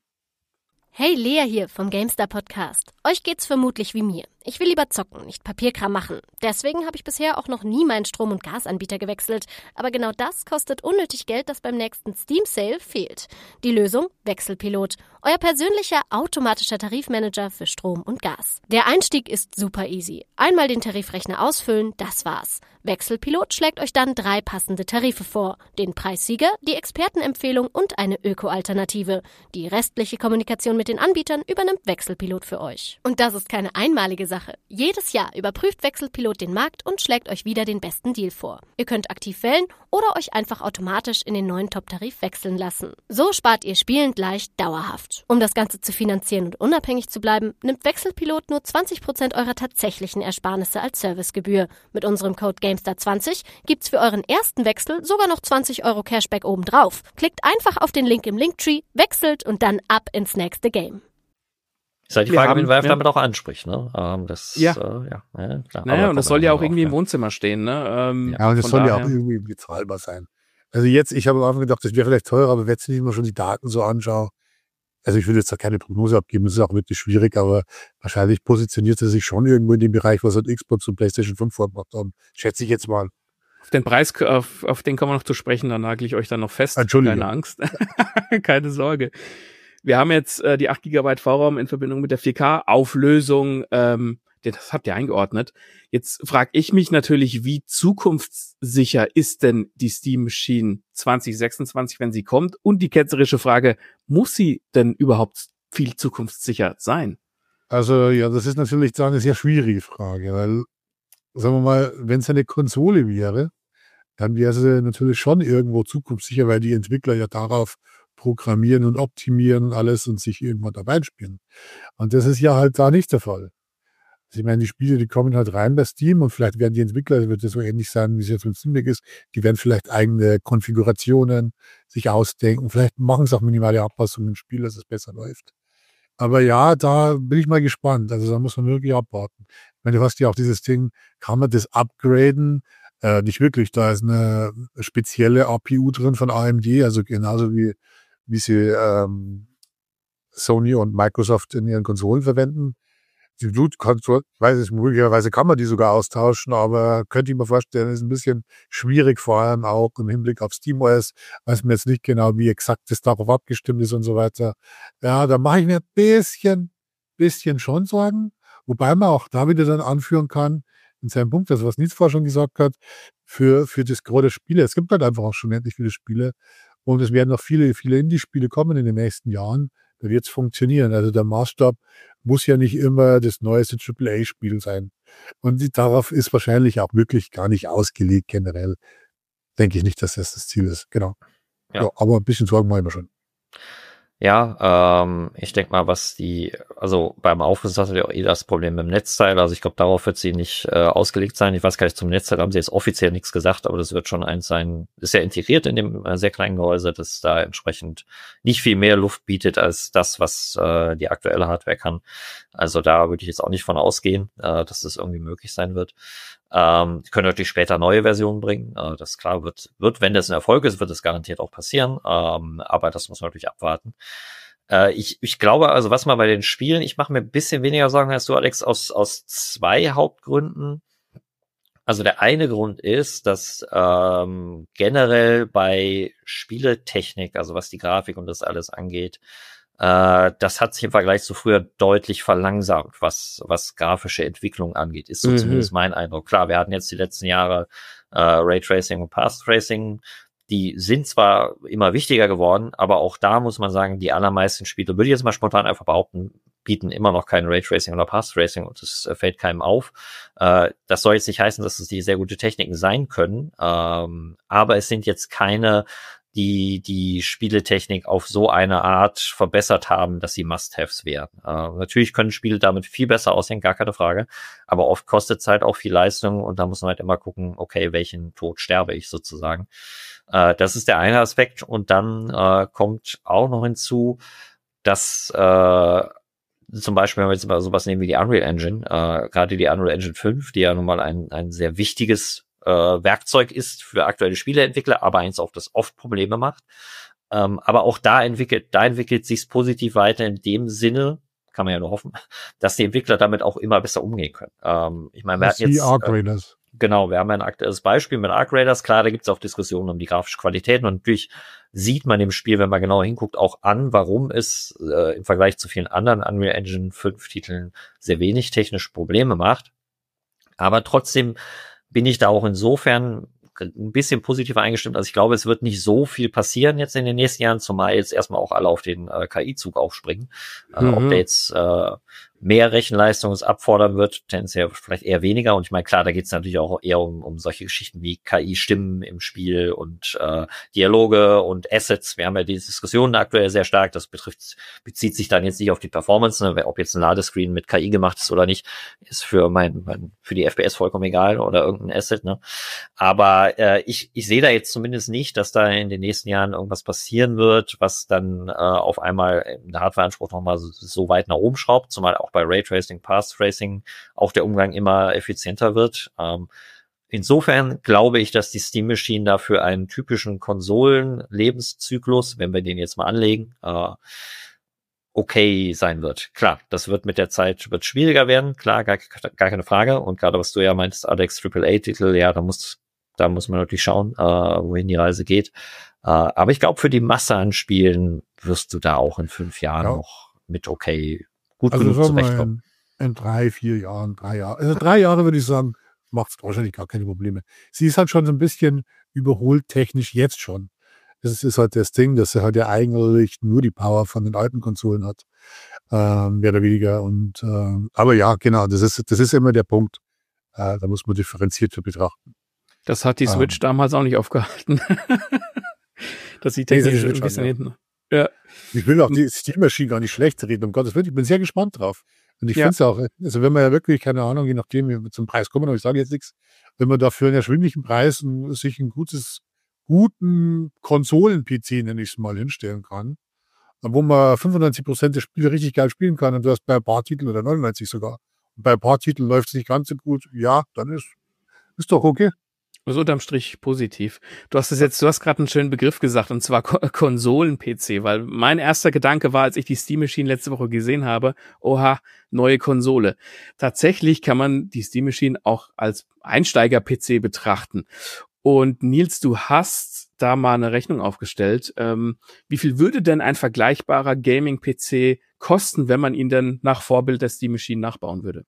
Hey, Lea hier vom GameStar Podcast. Euch geht's vermutlich wie mir. Ich will lieber zocken, nicht Papierkram machen. Deswegen habe ich bisher auch noch nie meinen Strom- und Gasanbieter gewechselt. Aber genau das kostet unnötig Geld, das beim nächsten Steam-Sale fehlt. Die Lösung? Wechselpilot. Euer persönlicher automatischer Tarifmanager für Strom und Gas. Der Einstieg ist super easy. Einmal den Tarifrechner ausfüllen, das war's. Wechselpilot schlägt euch dann drei passende Tarife vor. Den Preissieger, die Expertenempfehlung und eine Öko-Alternative. Die restliche Kommunikation mit den Anbietern übernimmt Wechselpilot für euch. Und das ist keine einmalige Sache. Jedes Jahr überprüft Wechselpilot den Markt und schlägt euch wieder den besten Deal vor. Ihr könnt aktiv wählen oder euch einfach automatisch in den neuen Top-Tarif wechseln lassen. So spart ihr spielend leicht dauerhaft. Um das Ganze zu finanzieren und unabhängig zu bleiben, nimmt Wechselpilot nur zwanzig Prozent eurer tatsächlichen Ersparnisse als Servicegebühr. Mit unserem Code GameStar zwanzig gibt's für euren ersten Wechsel sogar noch zwanzig Euro Cashback obendrauf. Klickt einfach auf den Link im Linktree, wechselt und dann ab ins nächste Game. Ist halt die Frage, wen Valve damit auch anspricht, ne? Ähm, das, ja. Äh, ja, ja, klar. Naja, und das soll ja auch irgendwie auf, im Wohnzimmer stehen, ne? Ähm, ja, und das soll daher. ja auch irgendwie bezahlbar sein. Also jetzt, ich habe am Anfang gedacht, das wäre vielleicht teurer, aber wenn ich mir schon die Daten so anschaue, also ich würde jetzt da keine Prognose abgeben, das ist auch wirklich schwierig, aber wahrscheinlich positioniert er sich schon irgendwo in dem Bereich, was halt Xbox und PlayStation fünf vorgemacht haben. Schätze ich jetzt mal. Auf den Preis, auf, auf den kommen wir noch zu sprechen, da nagel ich euch dann noch fest. Entschuldigung. Keine Angst. Keine Sorge. Wir haben jetzt äh, die acht Gigabyte V RAM in Verbindung mit der vier K-Auflösung, ähm, das habt ihr eingeordnet. Jetzt frage ich mich natürlich, wie zukunftssicher ist denn die Steam Machine zwanzig sechsundzwanzig, wenn sie kommt? Und die ketzerische Frage, muss sie denn überhaupt viel zukunftssicher sein? Also ja, das ist natürlich eine sehr schwierige Frage, weil, sagen wir mal, wenn es eine Konsole wäre, dann wäre sie natürlich schon irgendwo zukunftssicher, weil die Entwickler ja darauf programmieren und optimieren alles und sich irgendwann dabei spielen. Und das ist ja halt da nicht der Fall. Also ich meine, die Spiele, die kommen halt rein bei Steam und vielleicht werden die Entwickler, wird das so ähnlich sein, wie es jetzt mit Steam Deck ist, die werden vielleicht eigene Konfigurationen sich ausdenken, vielleicht machen es auch minimale Anpassungen im Spiel, dass es besser läuft. Aber ja, da bin ich mal gespannt. Also da muss man wirklich abwarten. Ich meine, du hast ja auch dieses Ding, kann man das upgraden? Äh, nicht wirklich, da ist eine spezielle A P U drin von A M D, also genauso wie wie sie ähm, Sony und Microsoft in ihren Konsolen verwenden. Die Blut-Konsole, weiß ich, möglicherweise kann man die sogar austauschen, aber könnte ich mir vorstellen, ist ein bisschen schwierig, vor allem auch im Hinblick auf SteamOS, weiß man jetzt nicht genau, wie exakt das darauf abgestimmt ist und so weiter. Ja, da mache ich mir ein bisschen, bisschen schon sagen, wobei man auch da wieder dann anführen kann, in seinem Punkt, das was Nils vorher schon gesagt hat, für, für das Gros der Spiele. Es gibt halt einfach auch schon endlich viele Spiele und es werden noch viele, viele Indie-Spiele kommen in den nächsten Jahren. Da wird es funktionieren. Also der Maßstab muss ja nicht immer das neueste Triple A-Spiel sein. Und die, darauf ist wahrscheinlich auch wirklich gar nicht ausgelegt generell. Denke ich nicht, dass das das Ziel ist. Genau. Ja. Ja, aber ein bisschen Sorgen machen wir schon. Ja, ähm, ich denke mal, was die, also beim Aufrüsten hatte ja auch eh das Problem mit dem Netzteil, also ich glaube, darauf wird sie nicht äh, ausgelegt sein. Ich weiß gar nicht, zum Netzteil haben sie jetzt offiziell nichts gesagt, aber das wird schon eins sein, ist ja integriert in dem äh, sehr kleinen Gehäuse, das da entsprechend nicht viel mehr Luft bietet als das, was äh, die aktuelle Hardware kann. Also da würde ich jetzt auch nicht von ausgehen, äh, dass das irgendwie möglich sein wird. Ähm, die können natürlich später neue Versionen bringen. Äh, das klar wird, wird, wenn das ein Erfolg ist, wird das garantiert auch passieren. Ähm, aber das muss man natürlich abwarten. Äh, ich, ich glaube, also was man bei den Spielen, ich mache mir ein bisschen weniger Sorgen als du, Alex, aus, aus zwei Hauptgründen. Also der eine Grund ist, dass ähm, generell bei Spieletechnik, also was die Grafik und das alles angeht, Äh, das hat sich im Vergleich zu früher deutlich verlangsamt, was was grafische Entwicklung angeht, ist so mhm. zumindest mein Eindruck. Klar, wir hatten jetzt die letzten Jahre äh, Raytracing und Path Tracing, die sind zwar immer wichtiger geworden, aber auch da muss man sagen, die allermeisten Spiele, würde ich jetzt mal spontan einfach behaupten, bieten immer noch kein Raytracing oder Path Tracing und das äh, fällt keinem auf. Äh, das soll jetzt nicht heißen, dass es die sehr gute Techniken sein können, ähm, aber es sind jetzt keine die die Spieletechnik auf so eine Art verbessert haben, dass sie Must-Haves wären. Äh, natürlich können Spiele damit viel besser aussehen, gar keine Frage, aber oft kostet es halt auch viel Leistung und da muss man halt immer gucken, okay, welchen Tod sterbe ich sozusagen. Äh, das ist der eine Aspekt und dann äh, kommt auch noch hinzu, dass äh, zum Beispiel, wenn wir jetzt mal sowas nehmen wie die Unreal Engine, äh, gerade die Unreal Engine fünf, die ja nun mal ein ein sehr wichtiges Äh, Werkzeug ist für aktuelle Spieleentwickler, aber eins auch, das oft Probleme macht. Ähm, aber auch da entwickelt, da entwickelt sich's positiv weiter in dem Sinne, kann man ja nur hoffen, dass die Entwickler damit auch immer besser umgehen können. Ähm, ich meine, wir hatten jetzt Arc Raiders. Äh, genau, wir haben ein aktuelles Beispiel mit Arc Raiders. Klar, da gibt's auch Diskussionen um die grafische Qualität und natürlich sieht man dem Spiel, wenn man genauer hinguckt, auch an, warum es äh, im Vergleich zu vielen anderen Unreal Engine fünf Titeln sehr wenig technische Probleme macht. Aber trotzdem bin ich da auch insofern ein bisschen positiver eingestimmt. Also ich glaube, es wird nicht so viel passieren jetzt in den nächsten Jahren, zumal jetzt erstmal auch alle auf den äh, K I-Zug aufspringen. Mhm. Äh, ob der jetzt äh, mehr Rechenleistung abfordern wird, tendenziell vielleicht eher weniger. Und ich meine, klar, da geht es natürlich auch eher um, um solche Geschichten wie K I-Stimmen im Spiel und äh, Dialoge und Assets. Wir haben ja die Diskussionen aktuell sehr stark. Das betrifft, bezieht sich dann jetzt nicht auf die Performance, ne? Ob jetzt ein Ladescreen mit K I gemacht ist oder nicht, ist für mein, mein für die F P S vollkommen egal oder irgendein Asset. Ne? Aber äh, ich, ich sehe da jetzt zumindest nicht, dass da in den nächsten Jahren irgendwas passieren wird, was dann äh, auf einmal den Hardwareanspruch nochmal so, so weit nach oben schraubt, zumal auch bei Raytracing, Path Tracing auch der Umgang immer effizienter wird. Ähm, insofern glaube ich, dass die Steam Machine dafür einen typischen Konsolen-Lebenszyklus, wenn wir den jetzt mal anlegen, äh, okay sein wird. Klar, das wird mit der Zeit wird schwieriger werden, klar, gar, gar keine Frage. Und gerade was du ja meintest, Alex, Triple A-Titel, ja, da muss, da muss man natürlich schauen, äh, wohin die Reise geht. Äh, aber ich glaube, für die Masse an Spielen wirst du da auch in fünf Jahren ja. noch mit okay gut also genug zurechtkommen. In, in drei, vier Jahren, drei Jahre. Also drei Jahre würde ich sagen, macht es wahrscheinlich gar keine Probleme. Sie ist halt schon so ein bisschen überholt technisch jetzt schon. Das ist halt das Ding, dass sie halt ja eigentlich nur die Power von den alten Konsolen hat. Ähm, mehr oder weniger. Und ähm, aber ja, genau, das ist, das ist immer der Punkt. Äh, da muss man differenziert für betrachten. Das hat die Switch ähm, damals auch nicht aufgehalten. Dass sie technisch ein bisschen hinten. Ja. Ich will auch die Steam Machine gar nicht schlecht reden, um Gottes Willen. Ich bin sehr gespannt drauf. Und ich ja. finde es auch, also wenn man ja wirklich, keine Ahnung, je nachdem, wie wir zum Preis kommen, aber ich sage jetzt nichts, wenn man dafür einen erschwinglichen Preis ein, sich ein gutes, guten Konsolen-P C, nenne ich es mal, hinstellen kann, wo man fünfundneunzig Prozent der Spiele richtig geil spielen kann und du hast bei ein paar Titeln oder neunundneunzig sogar. Und bei ein paar Titeln läuft es nicht ganz so gut. Ja, dann ist, ist doch okay. Also unterm Strich positiv. Du hast es jetzt, du hast gerade einen schönen Begriff gesagt, und zwar Ko- Konsolen-P C, weil mein erster Gedanke war, als ich die Steam Machine letzte Woche gesehen habe, oha, neue Konsole. Tatsächlich kann man die Steam Machine auch als Einsteiger-P C betrachten. Und Nils, du hast da mal eine Rechnung aufgestellt. Ähm, wie viel würde denn ein vergleichbarer Gaming-P C kosten, wenn man ihn denn nach Vorbild der Steam Machine nachbauen würde?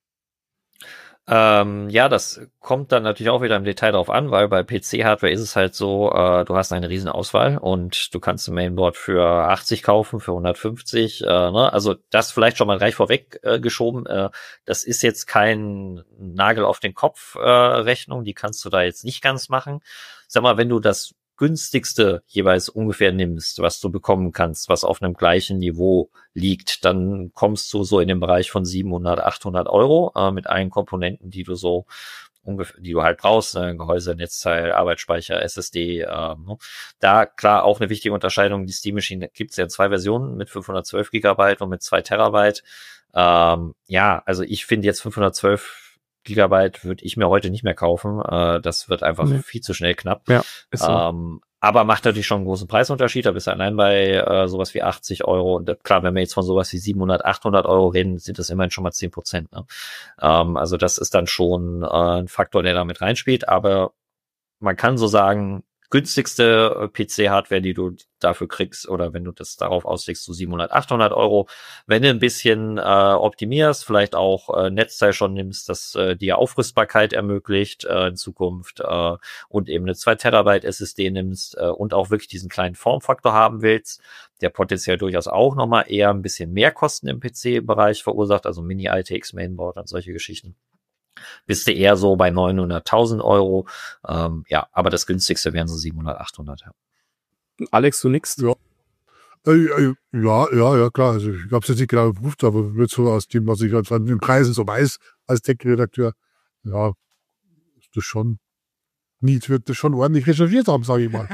Ähm, ja, das kommt dann natürlich auch wieder im Detail drauf an, weil bei P C-Hardware ist es halt so, äh, du hast eine riesen Auswahl und du kannst ein Mainboard für achtzig kaufen, für hundertfünfzig, äh, ne? Also das vielleicht schon mal gleich vorweg äh, geschoben. Äh, das ist jetzt kein Nagel auf den Kopf äh, Rechnung, die kannst du da jetzt nicht ganz machen. Sag mal, wenn du das günstigste jeweils ungefähr nimmst, was du bekommen kannst, was auf einem gleichen Niveau liegt, dann kommst du so in den Bereich von siebenhundert, achthundert Euro äh, mit allen Komponenten, die du so ungefähr, die du halt brauchst, äh, Gehäuse, Netzteil, Arbeitsspeicher, S S D. Äh, ne? Da klar auch eine wichtige Unterscheidung, die Steam Machine gibt es ja in zwei Versionen mit fünfhundertzwölf Gigabyte und mit zwei Terabyte. Ähm, ja, also ich finde jetzt fünfhundertzwölf Gigabyte würde ich mir heute nicht mehr kaufen. Äh, das wird einfach nee. viel zu schnell knapp. Ja, ist so. Ähm, aber macht natürlich schon einen großen Preisunterschied. Da bist du allein bei äh, sowas wie achtzig Euro. Und äh, klar, wenn wir jetzt von sowas wie siebenhundert, achthundert Euro reden, sind das immerhin schon mal zehn Prozent. Ne? Ähm, also das ist dann schon äh, ein Faktor, der damit reinspielt. Aber man kann so sagen, günstigste P C-Hardware, die du dafür kriegst, oder wenn du das darauf auslegst, so siebenhundert, achthundert Euro. Wenn du ein bisschen äh, optimierst, vielleicht auch äh, Netzteil schon nimmst, das äh, dir Aufrüstbarkeit ermöglicht äh, in Zukunft äh, und eben eine zwei Terabyte S S D nimmst äh, und auch wirklich diesen kleinen Formfaktor haben willst, der potenziell durchaus auch nochmal eher ein bisschen mehr Kosten im P C-Bereich verursacht, also Mini-I T X-Mainboard und solche Geschichten. Bist du eher so bei neunhunderttausend Euro. Ähm, ja, aber das günstigste wären so siebenhundert, achthundert. Ja. Alex, du nix? Ja. Äh, ja, ja, ja, klar. Also ich habe es jetzt nicht genau geprüft, aber wird so aus dem, was ich halt von den Preisen so weiß, als Tech-Redakteur, ja, ist das schon, Nils wird das schon ordentlich recherchiert haben, sage ich mal.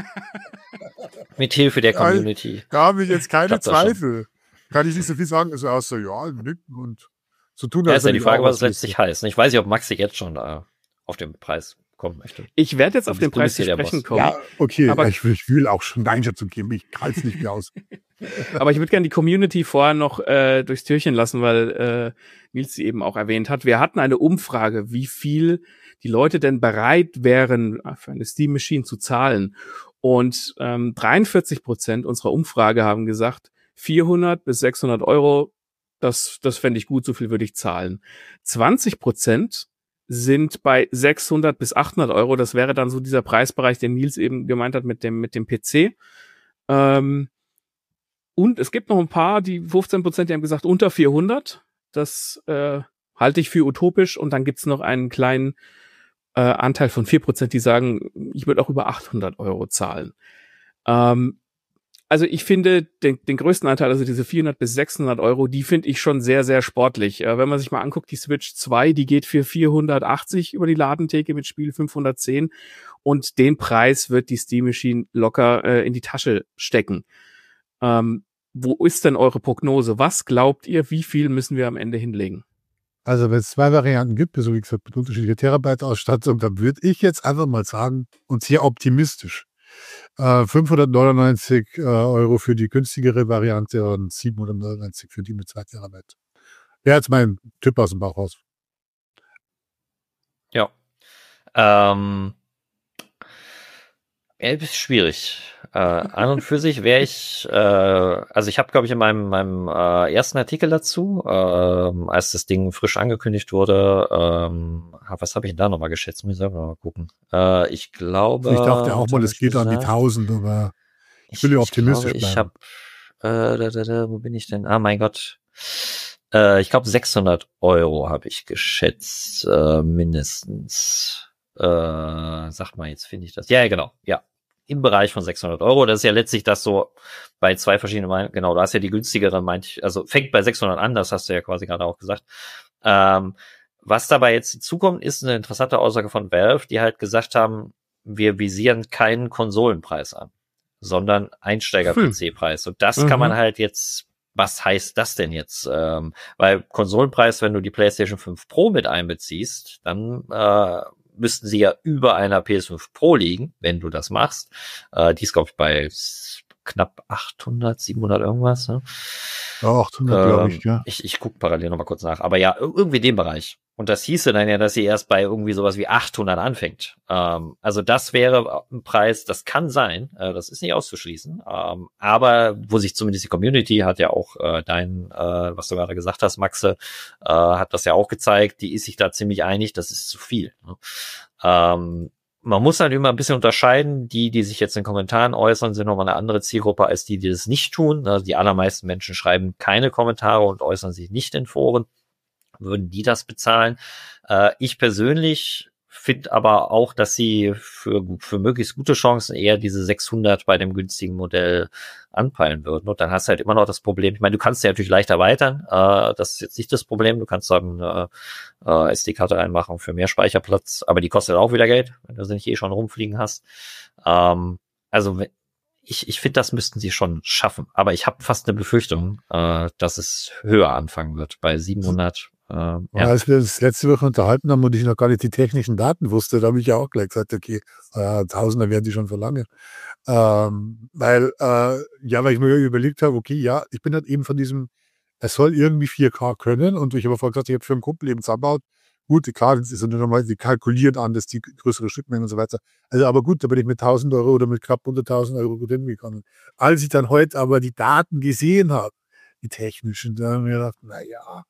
Mit Hilfe der Community. Da habe ich jetzt keine Zweifel. Kann ich nicht so viel sagen, also außer, ja, nicken und so tun. Ja, ist ja die Frage, was es letztlich heißt. Ich weiß nicht, ob Maxi jetzt schon äh, auf den Preis kommen möchte. Ich werde jetzt auf den Preis zu sprechen kommen. Ja, okay, aber ich, ich will auch schon Danger geben. Ich halte es nicht mehr aus. Aber ich würde gerne die Community vorher noch äh, durchs Türchen lassen, weil äh, Nils sie eben auch erwähnt hat. Wir hatten eine Umfrage, wie viel die Leute denn bereit wären, für eine Steam Machine zu zahlen. Und ähm, dreiundvierzig Prozent unserer Umfrage haben gesagt, vierhundert bis sechshundert Euro, das, das fände ich gut, so viel würde ich zahlen. zwanzig Prozent sind bei sechshundert bis achthundert Euro. Das wäre dann so dieser Preisbereich, den Nils eben gemeint hat mit dem, mit dem P C. Ähm, und es gibt noch ein paar, die fünfzehn Prozent, die haben gesagt, unter vierhundert. Das äh, halte ich für utopisch. Und dann gibt's noch einen kleinen äh, Anteil von vier Prozent, die sagen, ich würde auch über achthundert Euro zahlen. Ähm, Also ich finde den, den größten Anteil, also diese vierhundert bis sechshundert Euro, die finde ich schon sehr, sehr sportlich. Äh, wenn man sich mal anguckt, die Switch zwei, die geht für vierhundertachtzig über die Ladentheke mit Spiel fünfhundertzehn und den Preis wird die Steam Machine locker äh, in die Tasche stecken. Ähm, wo ist denn eure Prognose? Was glaubt ihr, wie viel müssen wir am Ende hinlegen? Also wenn es zwei Varianten gibt, so wie gesagt, mit unterschiedlicher Terabyte-Ausstattung, dann würde ich jetzt einfach mal sagen, und sehr optimistisch, Uh, fünfhundertneunundneunzig uh, Euro für die günstigere Variante und siebenhundertneunundneunzig für die mit zwei Terabyte. Wäre jetzt mein Tipp aus dem Bauch raus. Ja. Ähm, ja, ein bisschen schwierig. Äh, an und für sich wäre ich, äh, also ich habe, glaube ich, in meinem, meinem äh, ersten Artikel dazu, äh, als das Ding frisch angekündigt wurde, ähm, was habe ich denn da nochmal geschätzt? Muss ich selber mal gucken. Äh, ich glaube... Ich dachte auch mal, es geht gesagt, an die tausend, aber ich will ja optimistisch ich bleiben. Ich habe, äh, da, da, da, wo bin ich denn? Ah, mein Gott. Äh, ich glaube, sechshundert Euro habe ich geschätzt, äh, mindestens. Äh, sag mal, jetzt finde ich das. Ja, genau, ja. Im Bereich von sechshundert Euro. Das ist ja letztlich das so bei zwei verschiedenen, genau, da ist ja die günstigere, meint ich, also fängt bei sechshundert an, das hast du ja quasi gerade auch gesagt. Ähm, was dabei jetzt hinzukommt, ist eine interessante Aussage von Valve, die halt gesagt haben, wir visieren keinen Konsolenpreis an, sondern Einsteiger-P C-Preis. Und das mhm. kann man halt jetzt, was heißt das denn jetzt? Ähm, weil Konsolenpreis, wenn du die PlayStation fünf Pro mit einbeziehst, dann äh, müssten sie ja über einer P S fünf Pro liegen, wenn du das machst. Äh, die ist, glaube ich, bei knapp achthundert, siebenhundert irgendwas. Ne? Ja, achthundert, ähm, glaube ich, ja. Ich, ich gucke parallel nochmal kurz nach. Aber ja, irgendwie in dem Bereich. Und das hieße dann ja, dass sie erst bei irgendwie sowas wie achthundert anfängt. Ähm, also das wäre ein Preis, das kann sein, äh, das ist nicht auszuschließen. Ähm, aber wo sich zumindest die Community hat ja auch äh, dein, äh, was du gerade gesagt hast, Maxe, äh, hat das ja auch gezeigt, die ist sich da ziemlich einig, das ist zu viel. Ne? Ähm, man muss halt immer ein bisschen unterscheiden, die, die sich jetzt in Kommentaren äußern, sind nochmal eine andere Zielgruppe als die, die das nicht tun. Also die allermeisten Menschen schreiben keine Kommentare und äußern sich nicht in Foren. Würden die das bezahlen? Äh, ich persönlich finde aber auch, dass sie für, für möglichst gute Chancen eher diese sechshundert bei dem günstigen Modell anpeilen würden. Und dann hast du halt immer noch das Problem, ich meine, du kannst ja natürlich leicht erweitern, äh, das ist jetzt nicht das Problem, du kannst dann äh, äh, S D-Karte reinmachen für mehr Speicherplatz, aber die kostet auch wieder Geld, wenn du sie nicht eh schon rumfliegen hast. Ähm, also ich, ich finde, das müssten sie schon schaffen, aber ich habe fast eine Befürchtung, äh, dass es höher anfangen wird, bei siebenhundert. Ähm, ja. Als wir uns letzte Woche unterhalten haben und ich noch gar nicht die technischen Daten wusste, da habe ich ja auch gleich gesagt, okay, äh, Tausender werden die schon verlangen. Ähm, weil, äh, ja, weil ich mir überlegt habe, okay, ja, ich bin halt eben von diesem, es soll irgendwie vier K können und ich habe vorher gesagt, ich habe für einen Kumpel eben zusammengebaut. Gut, klar, das ist ja normal, die kalkulieren an, dass die größere Stückmengen und so weiter. Also, aber gut, da bin ich mit tausend Euro oder mit knapp hunderttausend Euro gut hingekommen. Als ich dann heute aber die Daten gesehen habe, die technischen, da habe ich mir gedacht, naja,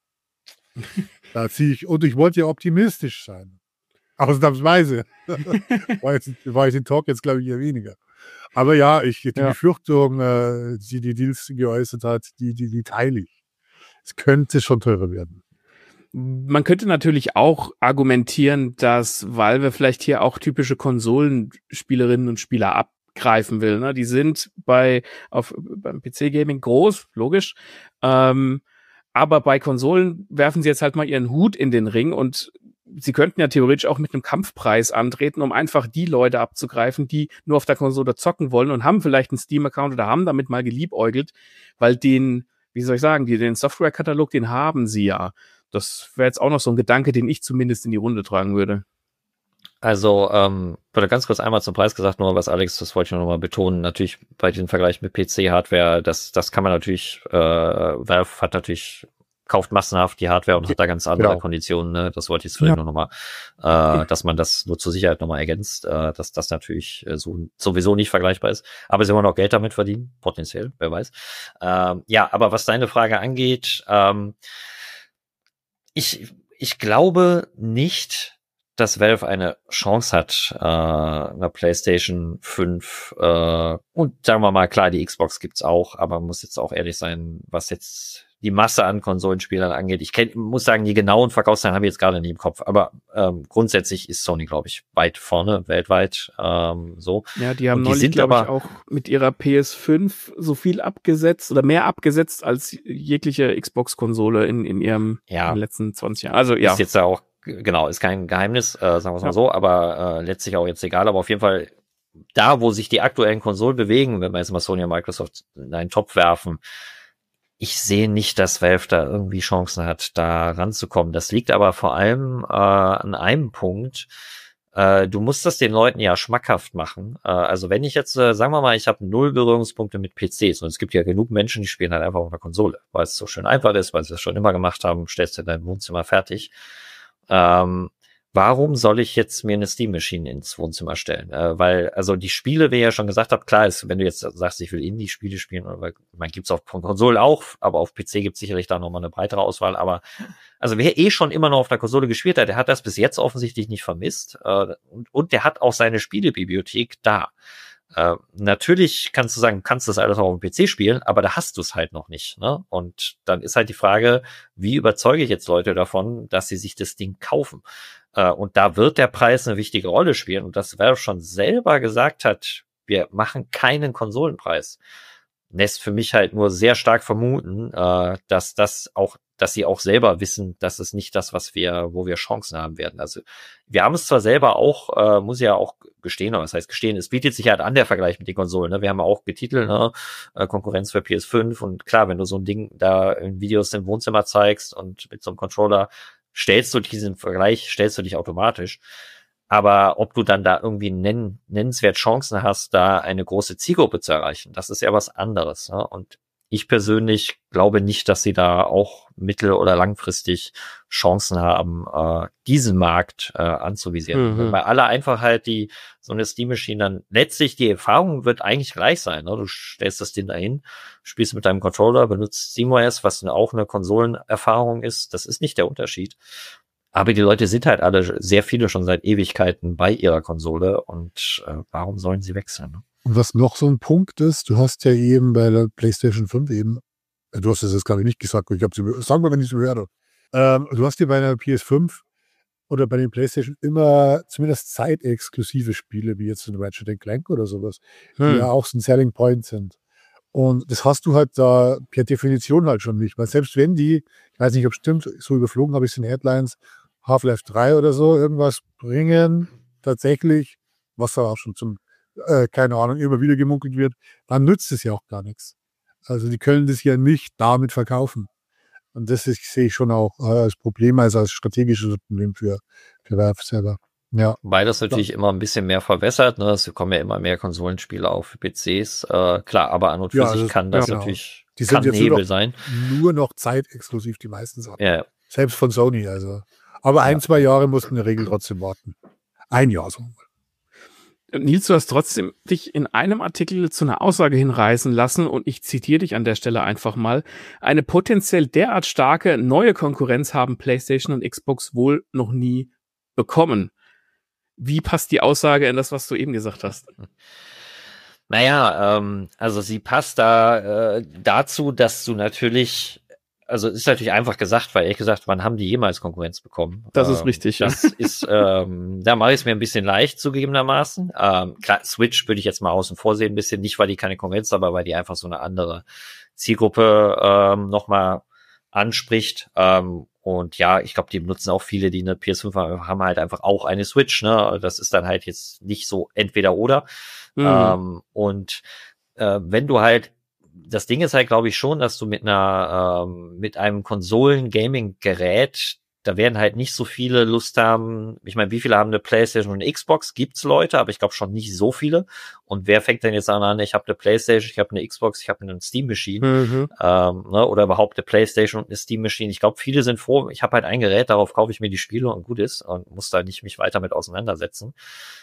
da ziehe ich, und ich wollte ja optimistisch sein. Ausnahmsweise. war, jetzt, war ich den Talk jetzt, glaube ich, eher weniger. Aber ja, ich, die ja. Befürchtung, äh, die die Deals geäußert hat, die, die, die teile ich. Es könnte schon teurer werden. Man könnte natürlich auch argumentieren, dass Valve vielleicht hier auch typische Konsolenspielerinnen und Spieler abgreifen will. Ne? Die sind bei auf beim P C-Gaming groß, logisch. Ähm, Aber bei Konsolen werfen sie jetzt halt mal ihren Hut in den Ring und sie könnten ja theoretisch auch mit einem Kampfpreis antreten, um einfach die Leute abzugreifen, die nur auf der Konsole zocken wollen und haben vielleicht einen Steam-Account oder haben damit mal geliebäugelt, weil den, wie soll ich sagen, die, den Software-Katalog, den haben sie ja. Das wäre jetzt auch noch so ein Gedanke, den ich zumindest in die Runde tragen würde. Also, ähm, wurde ganz kurz einmal zum Preis gesagt, nur was Alex, das wollte ich noch mal betonen, natürlich bei den Vergleich mit P C-Hardware, das das kann man natürlich, äh, Valve hat natürlich, kauft massenhaft die Hardware und hat da ganz andere genau. Konditionen, ne? Das wollte ich jetzt vielleicht ja. nur noch mal, äh, dass man das nur zur Sicherheit noch mal ergänzt, äh, dass das natürlich äh, so sowieso nicht vergleichbar ist, aber sie wollen auch Geld damit verdienen, potenziell, wer weiß. Ähm, ja, aber was deine Frage angeht, ähm, ich ich glaube nicht, dass Valve eine Chance hat, äh, einer PlayStation fünf äh, und sagen wir mal, klar, die Xbox gibt's auch, aber man muss jetzt auch ehrlich sein, was jetzt die Masse an Konsolenspielern angeht. Ich kenn, muss sagen, die genauen Verkaufszahlen habe ich jetzt gerade nicht im Kopf, aber ähm, grundsätzlich ist Sony, glaube ich, weit vorne, weltweit ähm, so. Ja, die haben und die neulich, glaube ich, auch mit ihrer P S fünf so viel abgesetzt oder mehr abgesetzt als jegliche Xbox-Konsole in, in ihrem ja. in den letzten zwanzig Jahren. Also ja. Ist jetzt auch Genau, ist kein Geheimnis, äh, sagen wir es mal ja. so, aber äh, letztlich auch jetzt egal, aber auf jeden Fall da, wo sich die aktuellen Konsolen bewegen, wenn wir jetzt mal Sony und Microsoft in einen Topf werfen, ich sehe nicht, dass Valve da irgendwie Chancen hat, da ranzukommen. Das liegt aber vor allem äh, an einem Punkt, äh, du musst das den Leuten ja schmackhaft machen. Äh, also wenn ich jetzt, äh, sagen wir mal, ich habe null Berührungspunkte mit P Cs und es gibt ja genug Menschen, die spielen halt einfach auf einer Konsole, weil es so schön einfach ist, weil sie das schon immer gemacht haben, stellst du in dein Wohnzimmer fertig. Ähm, warum soll ich jetzt mir eine Steam-Maschine ins Wohnzimmer stellen? Äh, weil, also die Spiele, wie ich ja schon gesagt habe, klar ist, wenn du jetzt sagst, ich will Indie-Spiele spielen, oder man gibt's auf Konsole auch, aber auf P C gibt's sicherlich da nochmal eine breitere Auswahl, aber also wer eh schon immer noch auf der Konsole gespielt hat, der hat das bis jetzt offensichtlich nicht vermisst äh, und, und der hat auch seine Spielebibliothek da. Äh, natürlich kannst du sagen, du kannst das alles auch auf dem P C spielen, aber da hast du es halt noch nicht, ne? Und dann ist halt die Frage, wie überzeuge ich jetzt Leute davon, dass sie sich das Ding kaufen? Äh, und da wird der Preis eine wichtige Rolle spielen. Und das Valve schon selber gesagt hat, wir machen keinen Konsolenpreis, lässt für mich halt nur sehr stark vermuten, äh, dass das auch, dass sie auch selber wissen, dass es nicht das, was wir, wo wir Chancen haben werden. Also wir haben es zwar selber auch, äh, muss ich ja auch gestehen, aber das heißt gestehen, es bietet sich halt an, der Vergleich mit den Konsolen. Ne? Wir haben ja auch getitelt, ne? äh, Konkurrenz für P S fünf und klar, wenn du so ein Ding da in Videos im Wohnzimmer zeigst und mit so einem Controller stellst du diesen Vergleich, stellst du dich automatisch. Aber ob du dann da irgendwie nenn, nennenswert Chancen hast, da eine große Zielgruppe zu erreichen, das ist ja was anderes. Ne? Und ich persönlich glaube nicht, dass sie da auch mittel- oder langfristig Chancen haben, äh, diesen Markt äh, anzuvisieren. Mhm. Bei aller Einfachheit, die so eine Steam Machine dann letztlich die Erfahrung wird eigentlich gleich sein. Ne? Du stellst das Ding dahin, spielst mit deinem Controller, benutzt SteamOS, was auch eine Konsolenerfahrung ist. Das ist nicht der Unterschied. Aber die Leute sind halt alle, sehr viele schon seit Ewigkeiten bei ihrer Konsole und äh, warum sollen sie wechseln? Ne? Und was noch so ein Punkt ist, du hast ja eben bei der PlayStation fünf eben, äh, du hast es jetzt glaube ich nicht gesagt, ich habe sie, sagen wir, wenn ich es höre. Ähm, du hast ja bei der P S fünf oder bei den PlayStation immer zumindest zeitexklusive Spiele, wie jetzt ein Ratchet and Clank oder sowas, hm. die ja auch so ein Selling Point sind. Und das hast du halt da per Definition halt schon nicht, weil selbst wenn die, ich weiß nicht, ob es stimmt, so überflogen habe ich es in Headlines, Half-Life drei oder so, irgendwas bringen, tatsächlich, was da auch schon zum, äh, keine Ahnung, immer wieder gemunkelt wird, dann nützt es ja auch gar nichts. Also die können das ja nicht damit verkaufen. Und das ist, sehe ich schon auch äh, als Problem, also als strategisches Problem für, für Valve selber. Ja. Weil das natürlich ja. immer ein bisschen mehr verwässert, ne? Es kommen ja immer mehr Konsolenspiele auf für P Cs. Äh, klar, aber an und für ja, sich also, kann das ja, natürlich die sind kann jetzt Hebel nur noch, sein. Nur noch zeitexklusiv, die meisten Sachen. Ja. Selbst von Sony, also. Aber ein, ja. zwei Jahre mussten in der Regel trotzdem warten. Ein Jahr so. Nils, du hast trotzdem dich in einem Artikel zu einer Aussage hinreißen lassen und ich zitiere dich an der Stelle einfach mal. Eine potenziell derart starke neue Konkurrenz haben PlayStation und Xbox wohl noch nie bekommen. Wie passt die Aussage in das, was du eben gesagt hast? Naja, ähm, also sie passt da äh, dazu, dass du natürlich Also ist natürlich einfach gesagt, weil ehrlich gesagt, wann haben die jemals Konkurrenz bekommen? Das ähm, ist richtig. Das ja. ist, ähm, da mache ich es mir ein bisschen leicht zugegebenermaßen. Ähm, klar, Switch würde ich jetzt mal außen vor sehen, ein bisschen, nicht weil die keine Konkurrenz, aber weil die einfach so eine andere Zielgruppe ähm, nochmal anspricht. Ähm, und ja, ich glaube, die benutzen auch viele, die eine P S fünf haben, haben halt einfach auch eine Switch. Ne, das ist dann halt jetzt nicht so entweder oder. Mhm. Ähm, und äh, wenn du halt Das Ding ist halt, glaube ich, schon, dass du mit einer, ähm, mit einem Konsolen-Gaming-Gerät, da werden halt nicht so viele Lust haben. Ich meine, wie viele haben eine PlayStation und eine Xbox? Gibt's Leute, aber ich glaube schon nicht so viele. Und wer fängt denn jetzt an, ich habe eine PlayStation, ich habe eine Xbox, ich habe eine Steam-Machine, mhm. ähm, ne, oder überhaupt eine PlayStation und eine Steam-Machine. Ich glaube, viele sind froh, ich habe halt ein Gerät, darauf kaufe ich mir die Spiele und gut ist und muss da nicht mich weiter mit auseinandersetzen.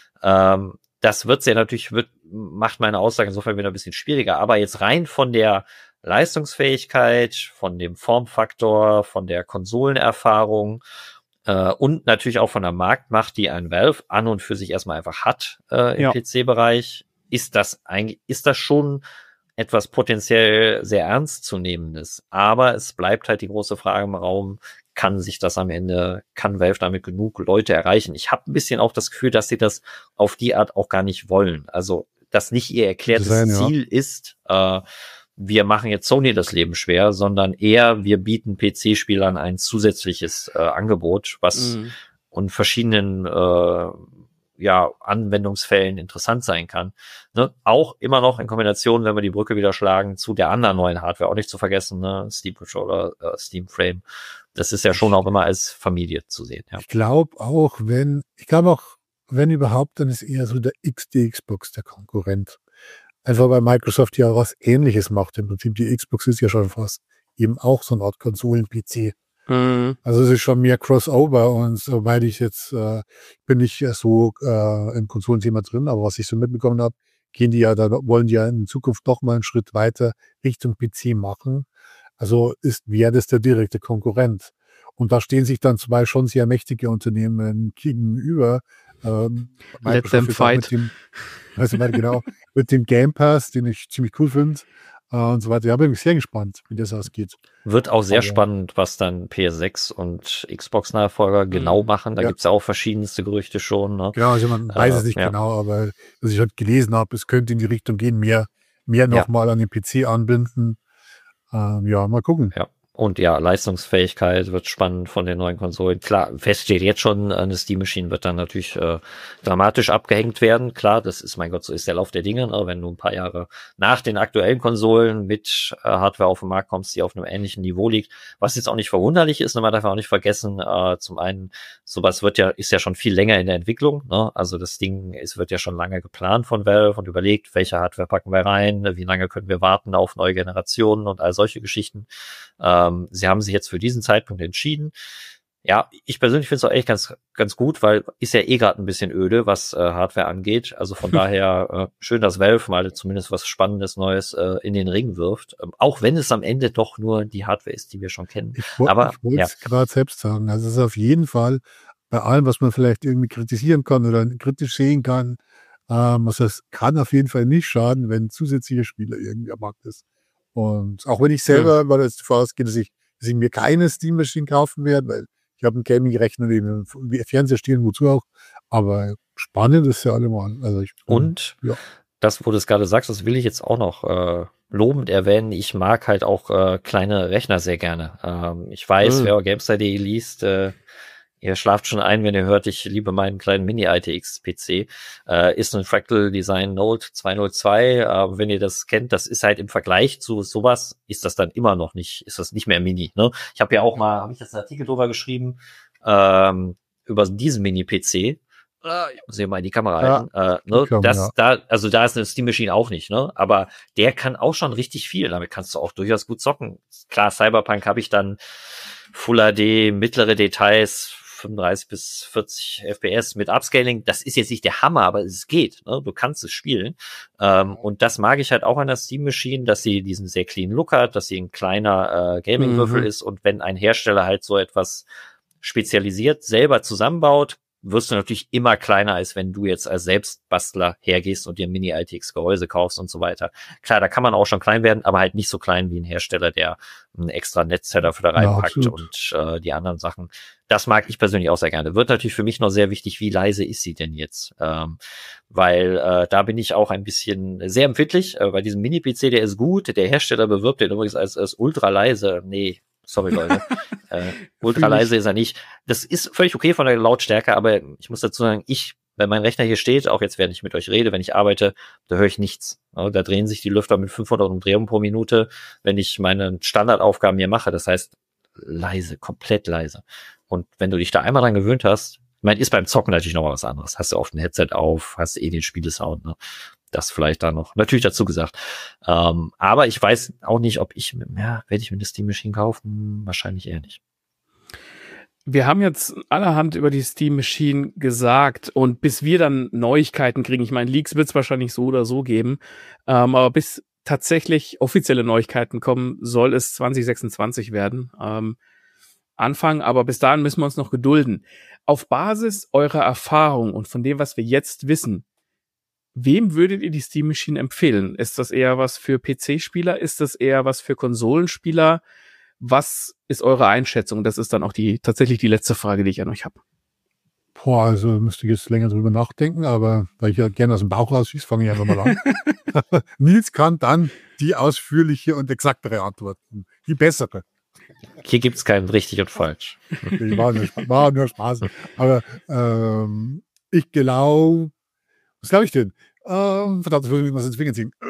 Ähm, Das wird's ja natürlich, wird, macht meine Aussage insofern wieder ein bisschen schwieriger. Aber jetzt rein von der Leistungsfähigkeit, von dem Formfaktor, von der Konsolenerfahrung äh, und natürlich auch von der Marktmacht, die ein Valve an und für sich erstmal einfach hat äh, im ja. P C-Bereich, ist das eigentlich, ist das schon etwas potenziell sehr ernstzunehmendes. Aber es bleibt halt die große Frage im Raum, kann sich das am Ende, kann Valve damit genug Leute erreichen? Ich habe ein bisschen auch das Gefühl, dass sie das auf die Art auch gar nicht wollen. Also, dass nicht ihr erklärtes sein, Ziel ja. ist, äh, wir machen jetzt Sony das Leben schwer, sondern eher, wir bieten P C-Spielern ein zusätzliches äh, Angebot, was mhm. in verschiedenen äh, ja, Anwendungsfällen interessant sein kann. Ne? Auch immer noch in Kombination, wenn wir die Brücke wieder schlagen, zu der anderen neuen Hardware, auch nicht zu vergessen, ne? Steam Controller, äh, Steam Frame. Das ist ja schon auch immer als Familie zu sehen. Ja. Ich glaube auch, wenn, ich glaube auch, wenn überhaupt, dann ist eher so der X, die Xbox der Konkurrent. Einfach weil Microsoft ja was Ähnliches macht. Im Prinzip die Xbox ist ja schon fast eben auch so eine Art Konsolen-P C. Mhm. Also es ist schon mehr Crossover und soweit ich jetzt, äh, bin nicht so äh, im Konsolenthema drin, aber was ich so mitbekommen habe, gehen die ja, da wollen die ja in Zukunft noch mal einen Schritt weiter Richtung P C machen. Also ist, wäre das der direkte Konkurrent. Und da stehen sich dann zwei schon sehr mächtige Unternehmen gegenüber. Ähm, Let them fight. Mit dem, also genau, mit dem Game Pass, den ich ziemlich cool finde. äh, und so weiter. Ja, bin ich sehr gespannt, wie das ausgeht. Wird auch sehr Aber, spannend, was dann P S sechs und Xbox-Nachfolger genau machen. Da ja. gibt's ja auch verschiedenste Gerüchte schon. Ne? Genau, also man weiß äh, es nicht ja. genau, aber was ich halt gelesen habe, es könnte in die Richtung gehen, mehr, mehr nochmal ja. an den P C anbinden. Ähm, ja, mal gucken. Ja. Und ja, Leistungsfähigkeit wird spannend von den neuen Konsolen. Klar, fest steht jetzt schon, eine Steam Machine wird dann natürlich äh, dramatisch abgehängt werden. Klar, das ist, mein Gott, so ist der Lauf der Dinge. Ne? Wenn du ein paar Jahre nach den aktuellen Konsolen mit äh, Hardware auf den Markt kommst, die auf einem ähnlichen Niveau liegt, was jetzt auch nicht verwunderlich ist, ne? Man darf auch nicht vergessen, äh, zum einen, sowas wird ja, ist ja schon viel länger in der Entwicklung. Ne? Also das Ding ist, wird ja schon lange geplant von Valve und überlegt, welche Hardware packen wir rein, wie lange können wir warten auf neue Generationen und all solche Geschichten. Ähm, Sie haben sich jetzt für diesen Zeitpunkt entschieden. Ja, ich persönlich finde es auch echt ganz ganz gut, weil ist ja eh gerade ein bisschen öde, was äh, Hardware angeht. Also von daher äh, schön, dass Valve mal zumindest was Spannendes Neues äh, in den Ring wirft. Ähm, auch wenn es am Ende doch nur die Hardware ist, die wir schon kennen. Ich, wo, Aber ich wollte ja. es gerade selbst sagen. Also es ist auf jeden Fall bei allem, was man vielleicht irgendwie kritisieren kann oder kritisch sehen kann, ähm, also es kann auf jeden Fall nicht schaden, wenn zusätzliche Spieler irgendwie am Markt ist. Und auch wenn ich selber, weil es davon ausgeht, dass ich, dass ich mir keine Steam Machine kaufen werde, weil ich habe einen Gaming-Rechner neben dem Fernseher stehen, wozu auch. Aber spannend ist ja allemal. Also ich, Und ja. das, wo du es gerade sagst, das will ich jetzt auch noch äh, lobend erwähnen. Ich mag halt auch äh, kleine Rechner sehr gerne. Ähm, ich weiß, mhm. wer GameStar punkt de liest, äh, ihr schlaft schon ein, wenn ihr hört, ich liebe meinen kleinen Mini-I T X-P C. Äh, ist ein Fractal Design Note zweihundertzwei. Aber wenn ihr das kennt, das ist halt im Vergleich zu sowas, ist das dann immer noch nicht, ist das nicht mehr Mini. Ne? Ich habe ja auch mal, habe ich das einen Artikel drüber geschrieben, ähm, über diesen Mini-P C. Äh, ich muss hier mal in die Kamera ja, halten. Äh, ne? kann, das, ja. da, also da ist eine Steam Machine auch nicht, ne? Aber der kann auch schon richtig viel. Damit kannst du auch durchaus gut zocken. Klar, Cyberpunk habe ich dann Full H D, mittlere Details, fünfunddreißig bis vierzig F P S mit Upscaling, das ist jetzt nicht der Hammer, aber es geht, ne? Du kannst es spielen. Ähm, und das mag ich halt auch an der Steam Machine, dass sie diesen sehr clean Look hat, dass sie ein kleiner äh, Gaming-Würfel mhm. ist und wenn ein Hersteller halt so etwas spezialisiert selber zusammenbaut, wirst du natürlich immer kleiner, als wenn du jetzt als Selbstbastler hergehst und dir ein Mini-I T X-Gehäuse kaufst und so weiter. Klar, da kann man auch schon klein werden, aber halt nicht so klein wie ein Hersteller, der einen extra Netzsetup da reinpackt ja, und äh, die anderen Sachen. Das mag ich persönlich auch sehr gerne. Wird natürlich für mich noch sehr wichtig, wie leise ist sie denn jetzt? Ähm, weil äh, da bin ich auch ein bisschen sehr empfindlich. Äh, bei diesem Mini-P C, der ist gut. Der Hersteller bewirbt den übrigens als, als ultra leise. Nee, sorry Leute. äh, ultra leise ist er nicht. Das ist völlig okay von der Lautstärke, aber ich muss dazu sagen, ich, wenn mein Rechner hier steht, auch jetzt während ich mit euch rede, wenn ich arbeite, da höre ich nichts. Ja, da drehen sich die Lüfter mit fünfhundert Umdrehungen pro Minute, wenn ich meine Standardaufgaben hier mache. Das heißt, leise, komplett leise. Und wenn du dich da einmal dran gewöhnt hast, ich meine, ist beim Zocken natürlich noch mal was anderes. Hast du oft ein Headset auf, hast eh den Spielesound, ne? Das vielleicht da noch natürlich dazu gesagt. Ähm, aber ich weiß auch nicht, ob ich, ja, werde ich mir eine Steam Machine kaufen? Wahrscheinlich eher nicht. Wir haben jetzt allerhand über die Steam Machine gesagt und bis wir dann Neuigkeiten kriegen, ich meine, Leaks wird es wahrscheinlich so oder so geben, ähm, aber bis tatsächlich offizielle Neuigkeiten kommen, soll es zwanzig sechsundzwanzig werden. Ähm, Anfang, aber bis dahin müssen wir uns noch gedulden. Auf Basis eurer Erfahrung und von dem, was wir jetzt wissen, wem würdet ihr die Steam Machine empfehlen? Ist das eher was für P C-Spieler? Ist das eher was für Konsolenspieler? Was ist eure Einschätzung? Das ist dann auch die tatsächlich die letzte Frage, die ich an euch habe. Boah, also müsste ich jetzt länger drüber nachdenken, aber weil ich ja gerne aus dem Bauch rausschieße, fange ich einfach mal an. Nils kann dann die ausführliche und exaktere Antwort, die bessere. Hier gibt's keinen richtig und falsch. Okay, war, nur, war nur Spaß. Aber ähm, ich glaube, was glaube ich denn? Ähm, verdammt, ich will mir was ins Finger ziehen.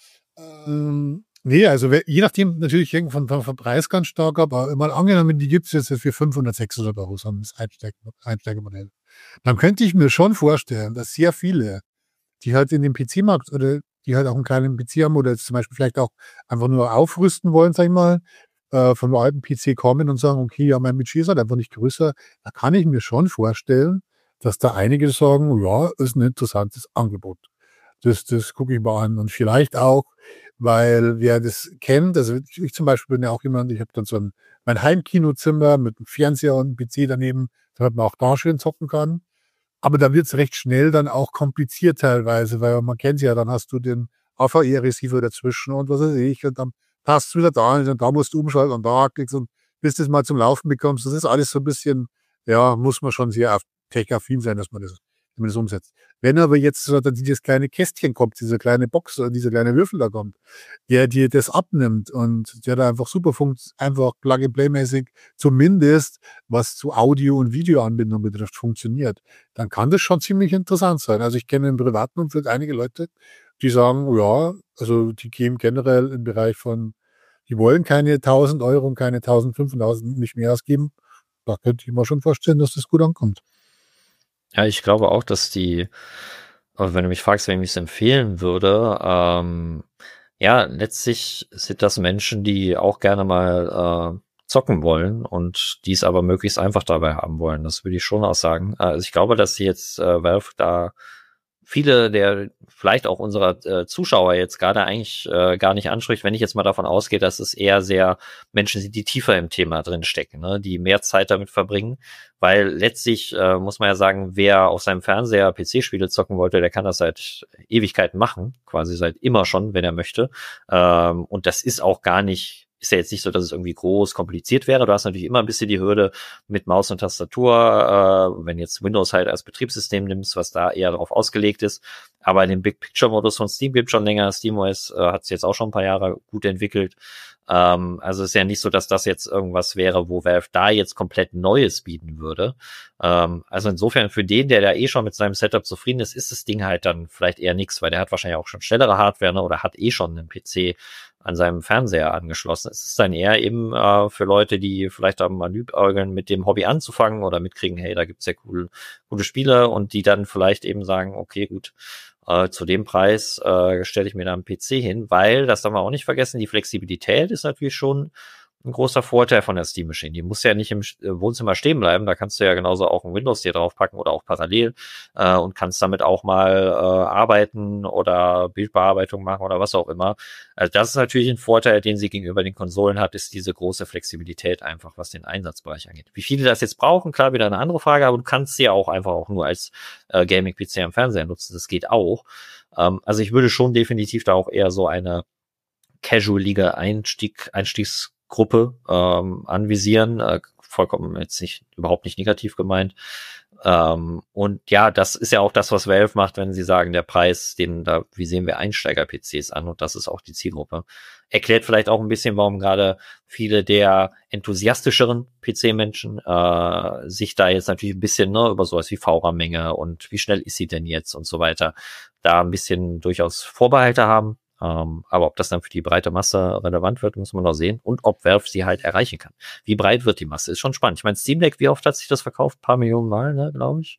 Ähm, nee, also je nachdem natürlich hängt von, von, von Preis ganz stark ab, aber mal angenommen, die gibt es jetzt für fünfhundert, sechshundert Euro, so ein Einsteig, Einsteigermodell. Dann könnte ich mir schon vorstellen, dass sehr viele, die halt in den P C-Markt oder die halt auch einen kleinen P C haben oder jetzt zum Beispiel vielleicht auch einfach nur aufrüsten wollen, sag ich mal, äh, von einem alten P C kommen und sagen, okay, ja, mein Budget ist halt einfach nicht größer. Da kann ich mir schon vorstellen, dass da einige sagen, ja, ist ein interessantes Angebot. Das, das gucke ich mal an. Und vielleicht auch, weil wer das kennt, also ich zum Beispiel bin ja auch jemand, ich habe dann so ein, mein Heimkinozimmer mit einem Fernseher und einem P C daneben, damit man auch da schön zocken kann. Aber da wird es recht schnell dann auch kompliziert teilweise, weil man kennt ja, dann hast du den A V R-Receiver dazwischen und was weiß ich, und dann passt du wieder da und da musst du umschalten und da klickst und bis du das mal zum Laufen bekommst. Das ist alles so ein bisschen, ja, muss man schon sehr tech-affin sein, dass man das wie man das umsetzt. Wenn aber jetzt so dieses kleine Kästchen kommt, diese kleine Box oder dieser kleine Würfel da kommt, der dir das abnimmt und der da einfach super funktioniert, einfach Plug-and-Play-mäßig zumindest, was zu Audio- und Videoanbindung betrifft, funktioniert, dann kann das schon ziemlich interessant sein. Also ich kenne im privaten Umfeld einige Leute, die sagen, ja, also die gehen generell im Bereich von, die wollen keine tausend Euro und keine tausendfünfhundert nicht mehr ausgeben. Da könnte ich mir schon vorstellen, dass das gut ankommt. Ja, ich glaube auch, dass die, aber wenn du mich fragst, wem ich es empfehlen würde, ähm, ja, letztlich sind das Menschen, die auch gerne mal äh, zocken wollen und die es aber möglichst einfach dabei haben wollen. Das würde ich schon auch sagen. Also ich glaube, dass sie jetzt äh, Valve da viele der vielleicht auch unserer äh, Zuschauer jetzt gerade eigentlich äh, gar nicht anspricht, wenn ich jetzt mal davon ausgehe, dass es eher sehr Menschen sind, die tiefer im Thema drin stecken, ne, die mehr Zeit damit verbringen, weil letztlich äh, muss man ja sagen, wer auf seinem Fernseher P C-Spiele zocken wollte, der kann das seit Ewigkeiten machen, quasi seit immer schon, wenn er möchte, ähm, und das ist auch gar nicht ist ja jetzt nicht so, dass es irgendwie groß kompliziert wäre. Du hast natürlich immer ein bisschen die Hürde mit Maus und Tastatur, äh, wenn jetzt Windows halt als Betriebssystem nimmst, was da eher darauf ausgelegt ist. Aber den Big-Picture-Modus von Steam gibt schon länger. SteamOS äh, hat es jetzt auch schon ein paar Jahre gut entwickelt. Ähm, also es ist ja nicht so, dass das jetzt irgendwas wäre, wo Valve da jetzt komplett Neues bieten würde. Ähm, also insofern für den, der da eh schon mit seinem Setup zufrieden ist, ist das Ding halt dann vielleicht eher nichts, weil der hat wahrscheinlich auch schon schnellere Hardware, ne, oder hat eh schon einen P C an seinem Fernseher angeschlossen. Es ist dann eher eben äh, für Leute, die vielleicht da mal liebäugeln, mit dem Hobby anzufangen oder mitkriegen, hey, da gibt's ja cool, coole Spiele und die dann vielleicht eben sagen, okay, gut, äh, zu dem Preis äh, stelle ich mir da einen P C hin, weil, das darf man auch nicht vergessen, die Flexibilität ist natürlich schon ein großer Vorteil von der Steam Machine. Die muss ja nicht im Wohnzimmer stehen bleiben, da kannst du ja genauso auch ein Windows dir draufpacken oder auch parallel äh, und kannst damit auch mal äh, arbeiten oder Bildbearbeitung machen oder was auch immer. Also das ist natürlich ein Vorteil, den sie gegenüber den Konsolen hat, ist diese große Flexibilität einfach, was den Einsatzbereich angeht. Wie viele das jetzt brauchen, klar, wieder eine andere Frage, aber du kannst sie ja auch einfach auch nur als äh, Gaming-P C am Fernseher nutzen, das geht auch. Ähm, also ich würde schon definitiv da auch eher so eine casualige Einstieg, Einstiegs Gruppe ähm, anvisieren, äh, vollkommen jetzt nicht, überhaupt nicht negativ gemeint. Ähm, und ja, das ist ja auch das, was Valve macht, wenn sie sagen, der Preis, den da, wie sehen wir Einsteiger-P Cs an, und das ist auch die Zielgruppe. Erklärt vielleicht auch ein bisschen, warum gerade viele der enthusiastischeren P C-Menschen äh, sich da jetzt natürlich ein bisschen, ne, über sowas wie V RAM-Menge und wie schnell ist sie denn jetzt und so weiter, da ein bisschen durchaus Vorbehalte haben. Um, aber ob das dann für die breite Masse relevant wird, muss man noch sehen. Und ob Valve sie halt erreichen kann. Wie breit wird die Masse? Ist schon spannend. Ich meine, Steam Deck, wie oft hat sich das verkauft? Ein paar Millionen Mal, ne, glaube ich.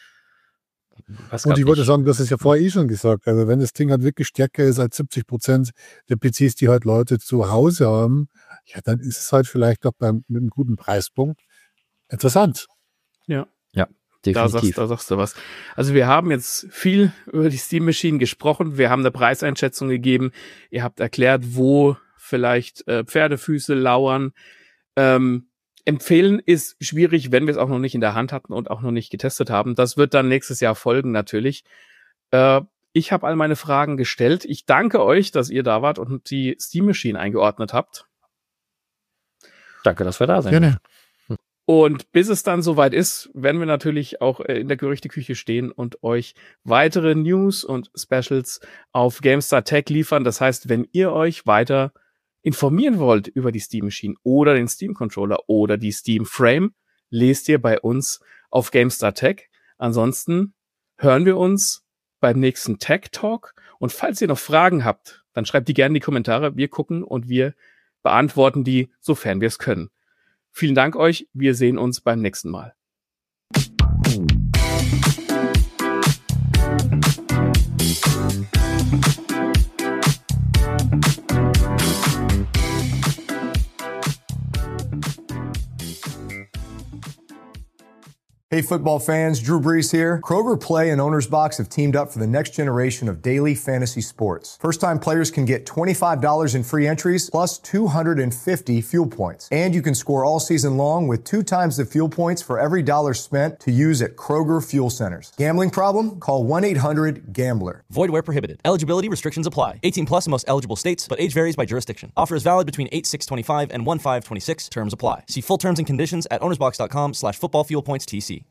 Weiß Und ich wollte sagen, das ist ja vorher eh schon gesagt. Also wenn das Ding halt wirklich stärker ist als siebzig Prozent der P Cs, die halt Leute zu Hause haben, ja, dann ist es halt vielleicht auch beim, mit einem guten Preispunkt interessant. Ja. Ja. Da sagst, da sagst du was. Also wir haben jetzt viel über die Steam Machine gesprochen. Wir haben eine Preiseinschätzung gegeben. Ihr habt erklärt, wo vielleicht äh, Pferdefüße lauern. Ähm, empfehlen ist schwierig, wenn wir es auch noch nicht in der Hand hatten und auch noch nicht getestet haben. Das wird dann nächstes Jahr folgen natürlich. Äh, ich habe all meine Fragen gestellt. Ich danke euch, dass ihr da wart und die Steam Machine eingeordnet habt. Danke, dass wir da sind. Gerne. Und bis es dann soweit ist, werden wir natürlich auch in der Gerüchteküche stehen und euch weitere News und Specials auf GameStar Tech liefern. Das heißt, wenn ihr euch weiter informieren wollt über die Steam Machine oder den Steam Controller oder die Steam Frame, lest ihr bei uns auf GameStar Tech. Ansonsten hören wir uns beim nächsten Tech Talk. Und falls ihr noch Fragen habt, dann schreibt die gerne in die Kommentare. Wir gucken und wir beantworten die, sofern wir es können. Vielen Dank euch. Wir sehen uns beim nächsten Mal. Hey, football fans, Drew Brees here. Kroger Play and Owner's Box have teamed up for the next generation of daily fantasy sports. First-time players can get twenty-five dollars in free entries plus two hundred fifty fuel points. And you can score all season long with two times the fuel points for every dollar spent to use at Kroger Fuel Centers. Gambling problem? Call one eight hundred gambler. Void where prohibited. Eligibility restrictions apply. eighteen plus in most eligible states, but age varies by jurisdiction. Offer is valid between eight six twenty-five and one five twenty-six. Terms apply. See full terms and conditions at ownersbox.com slash football fuel points TC.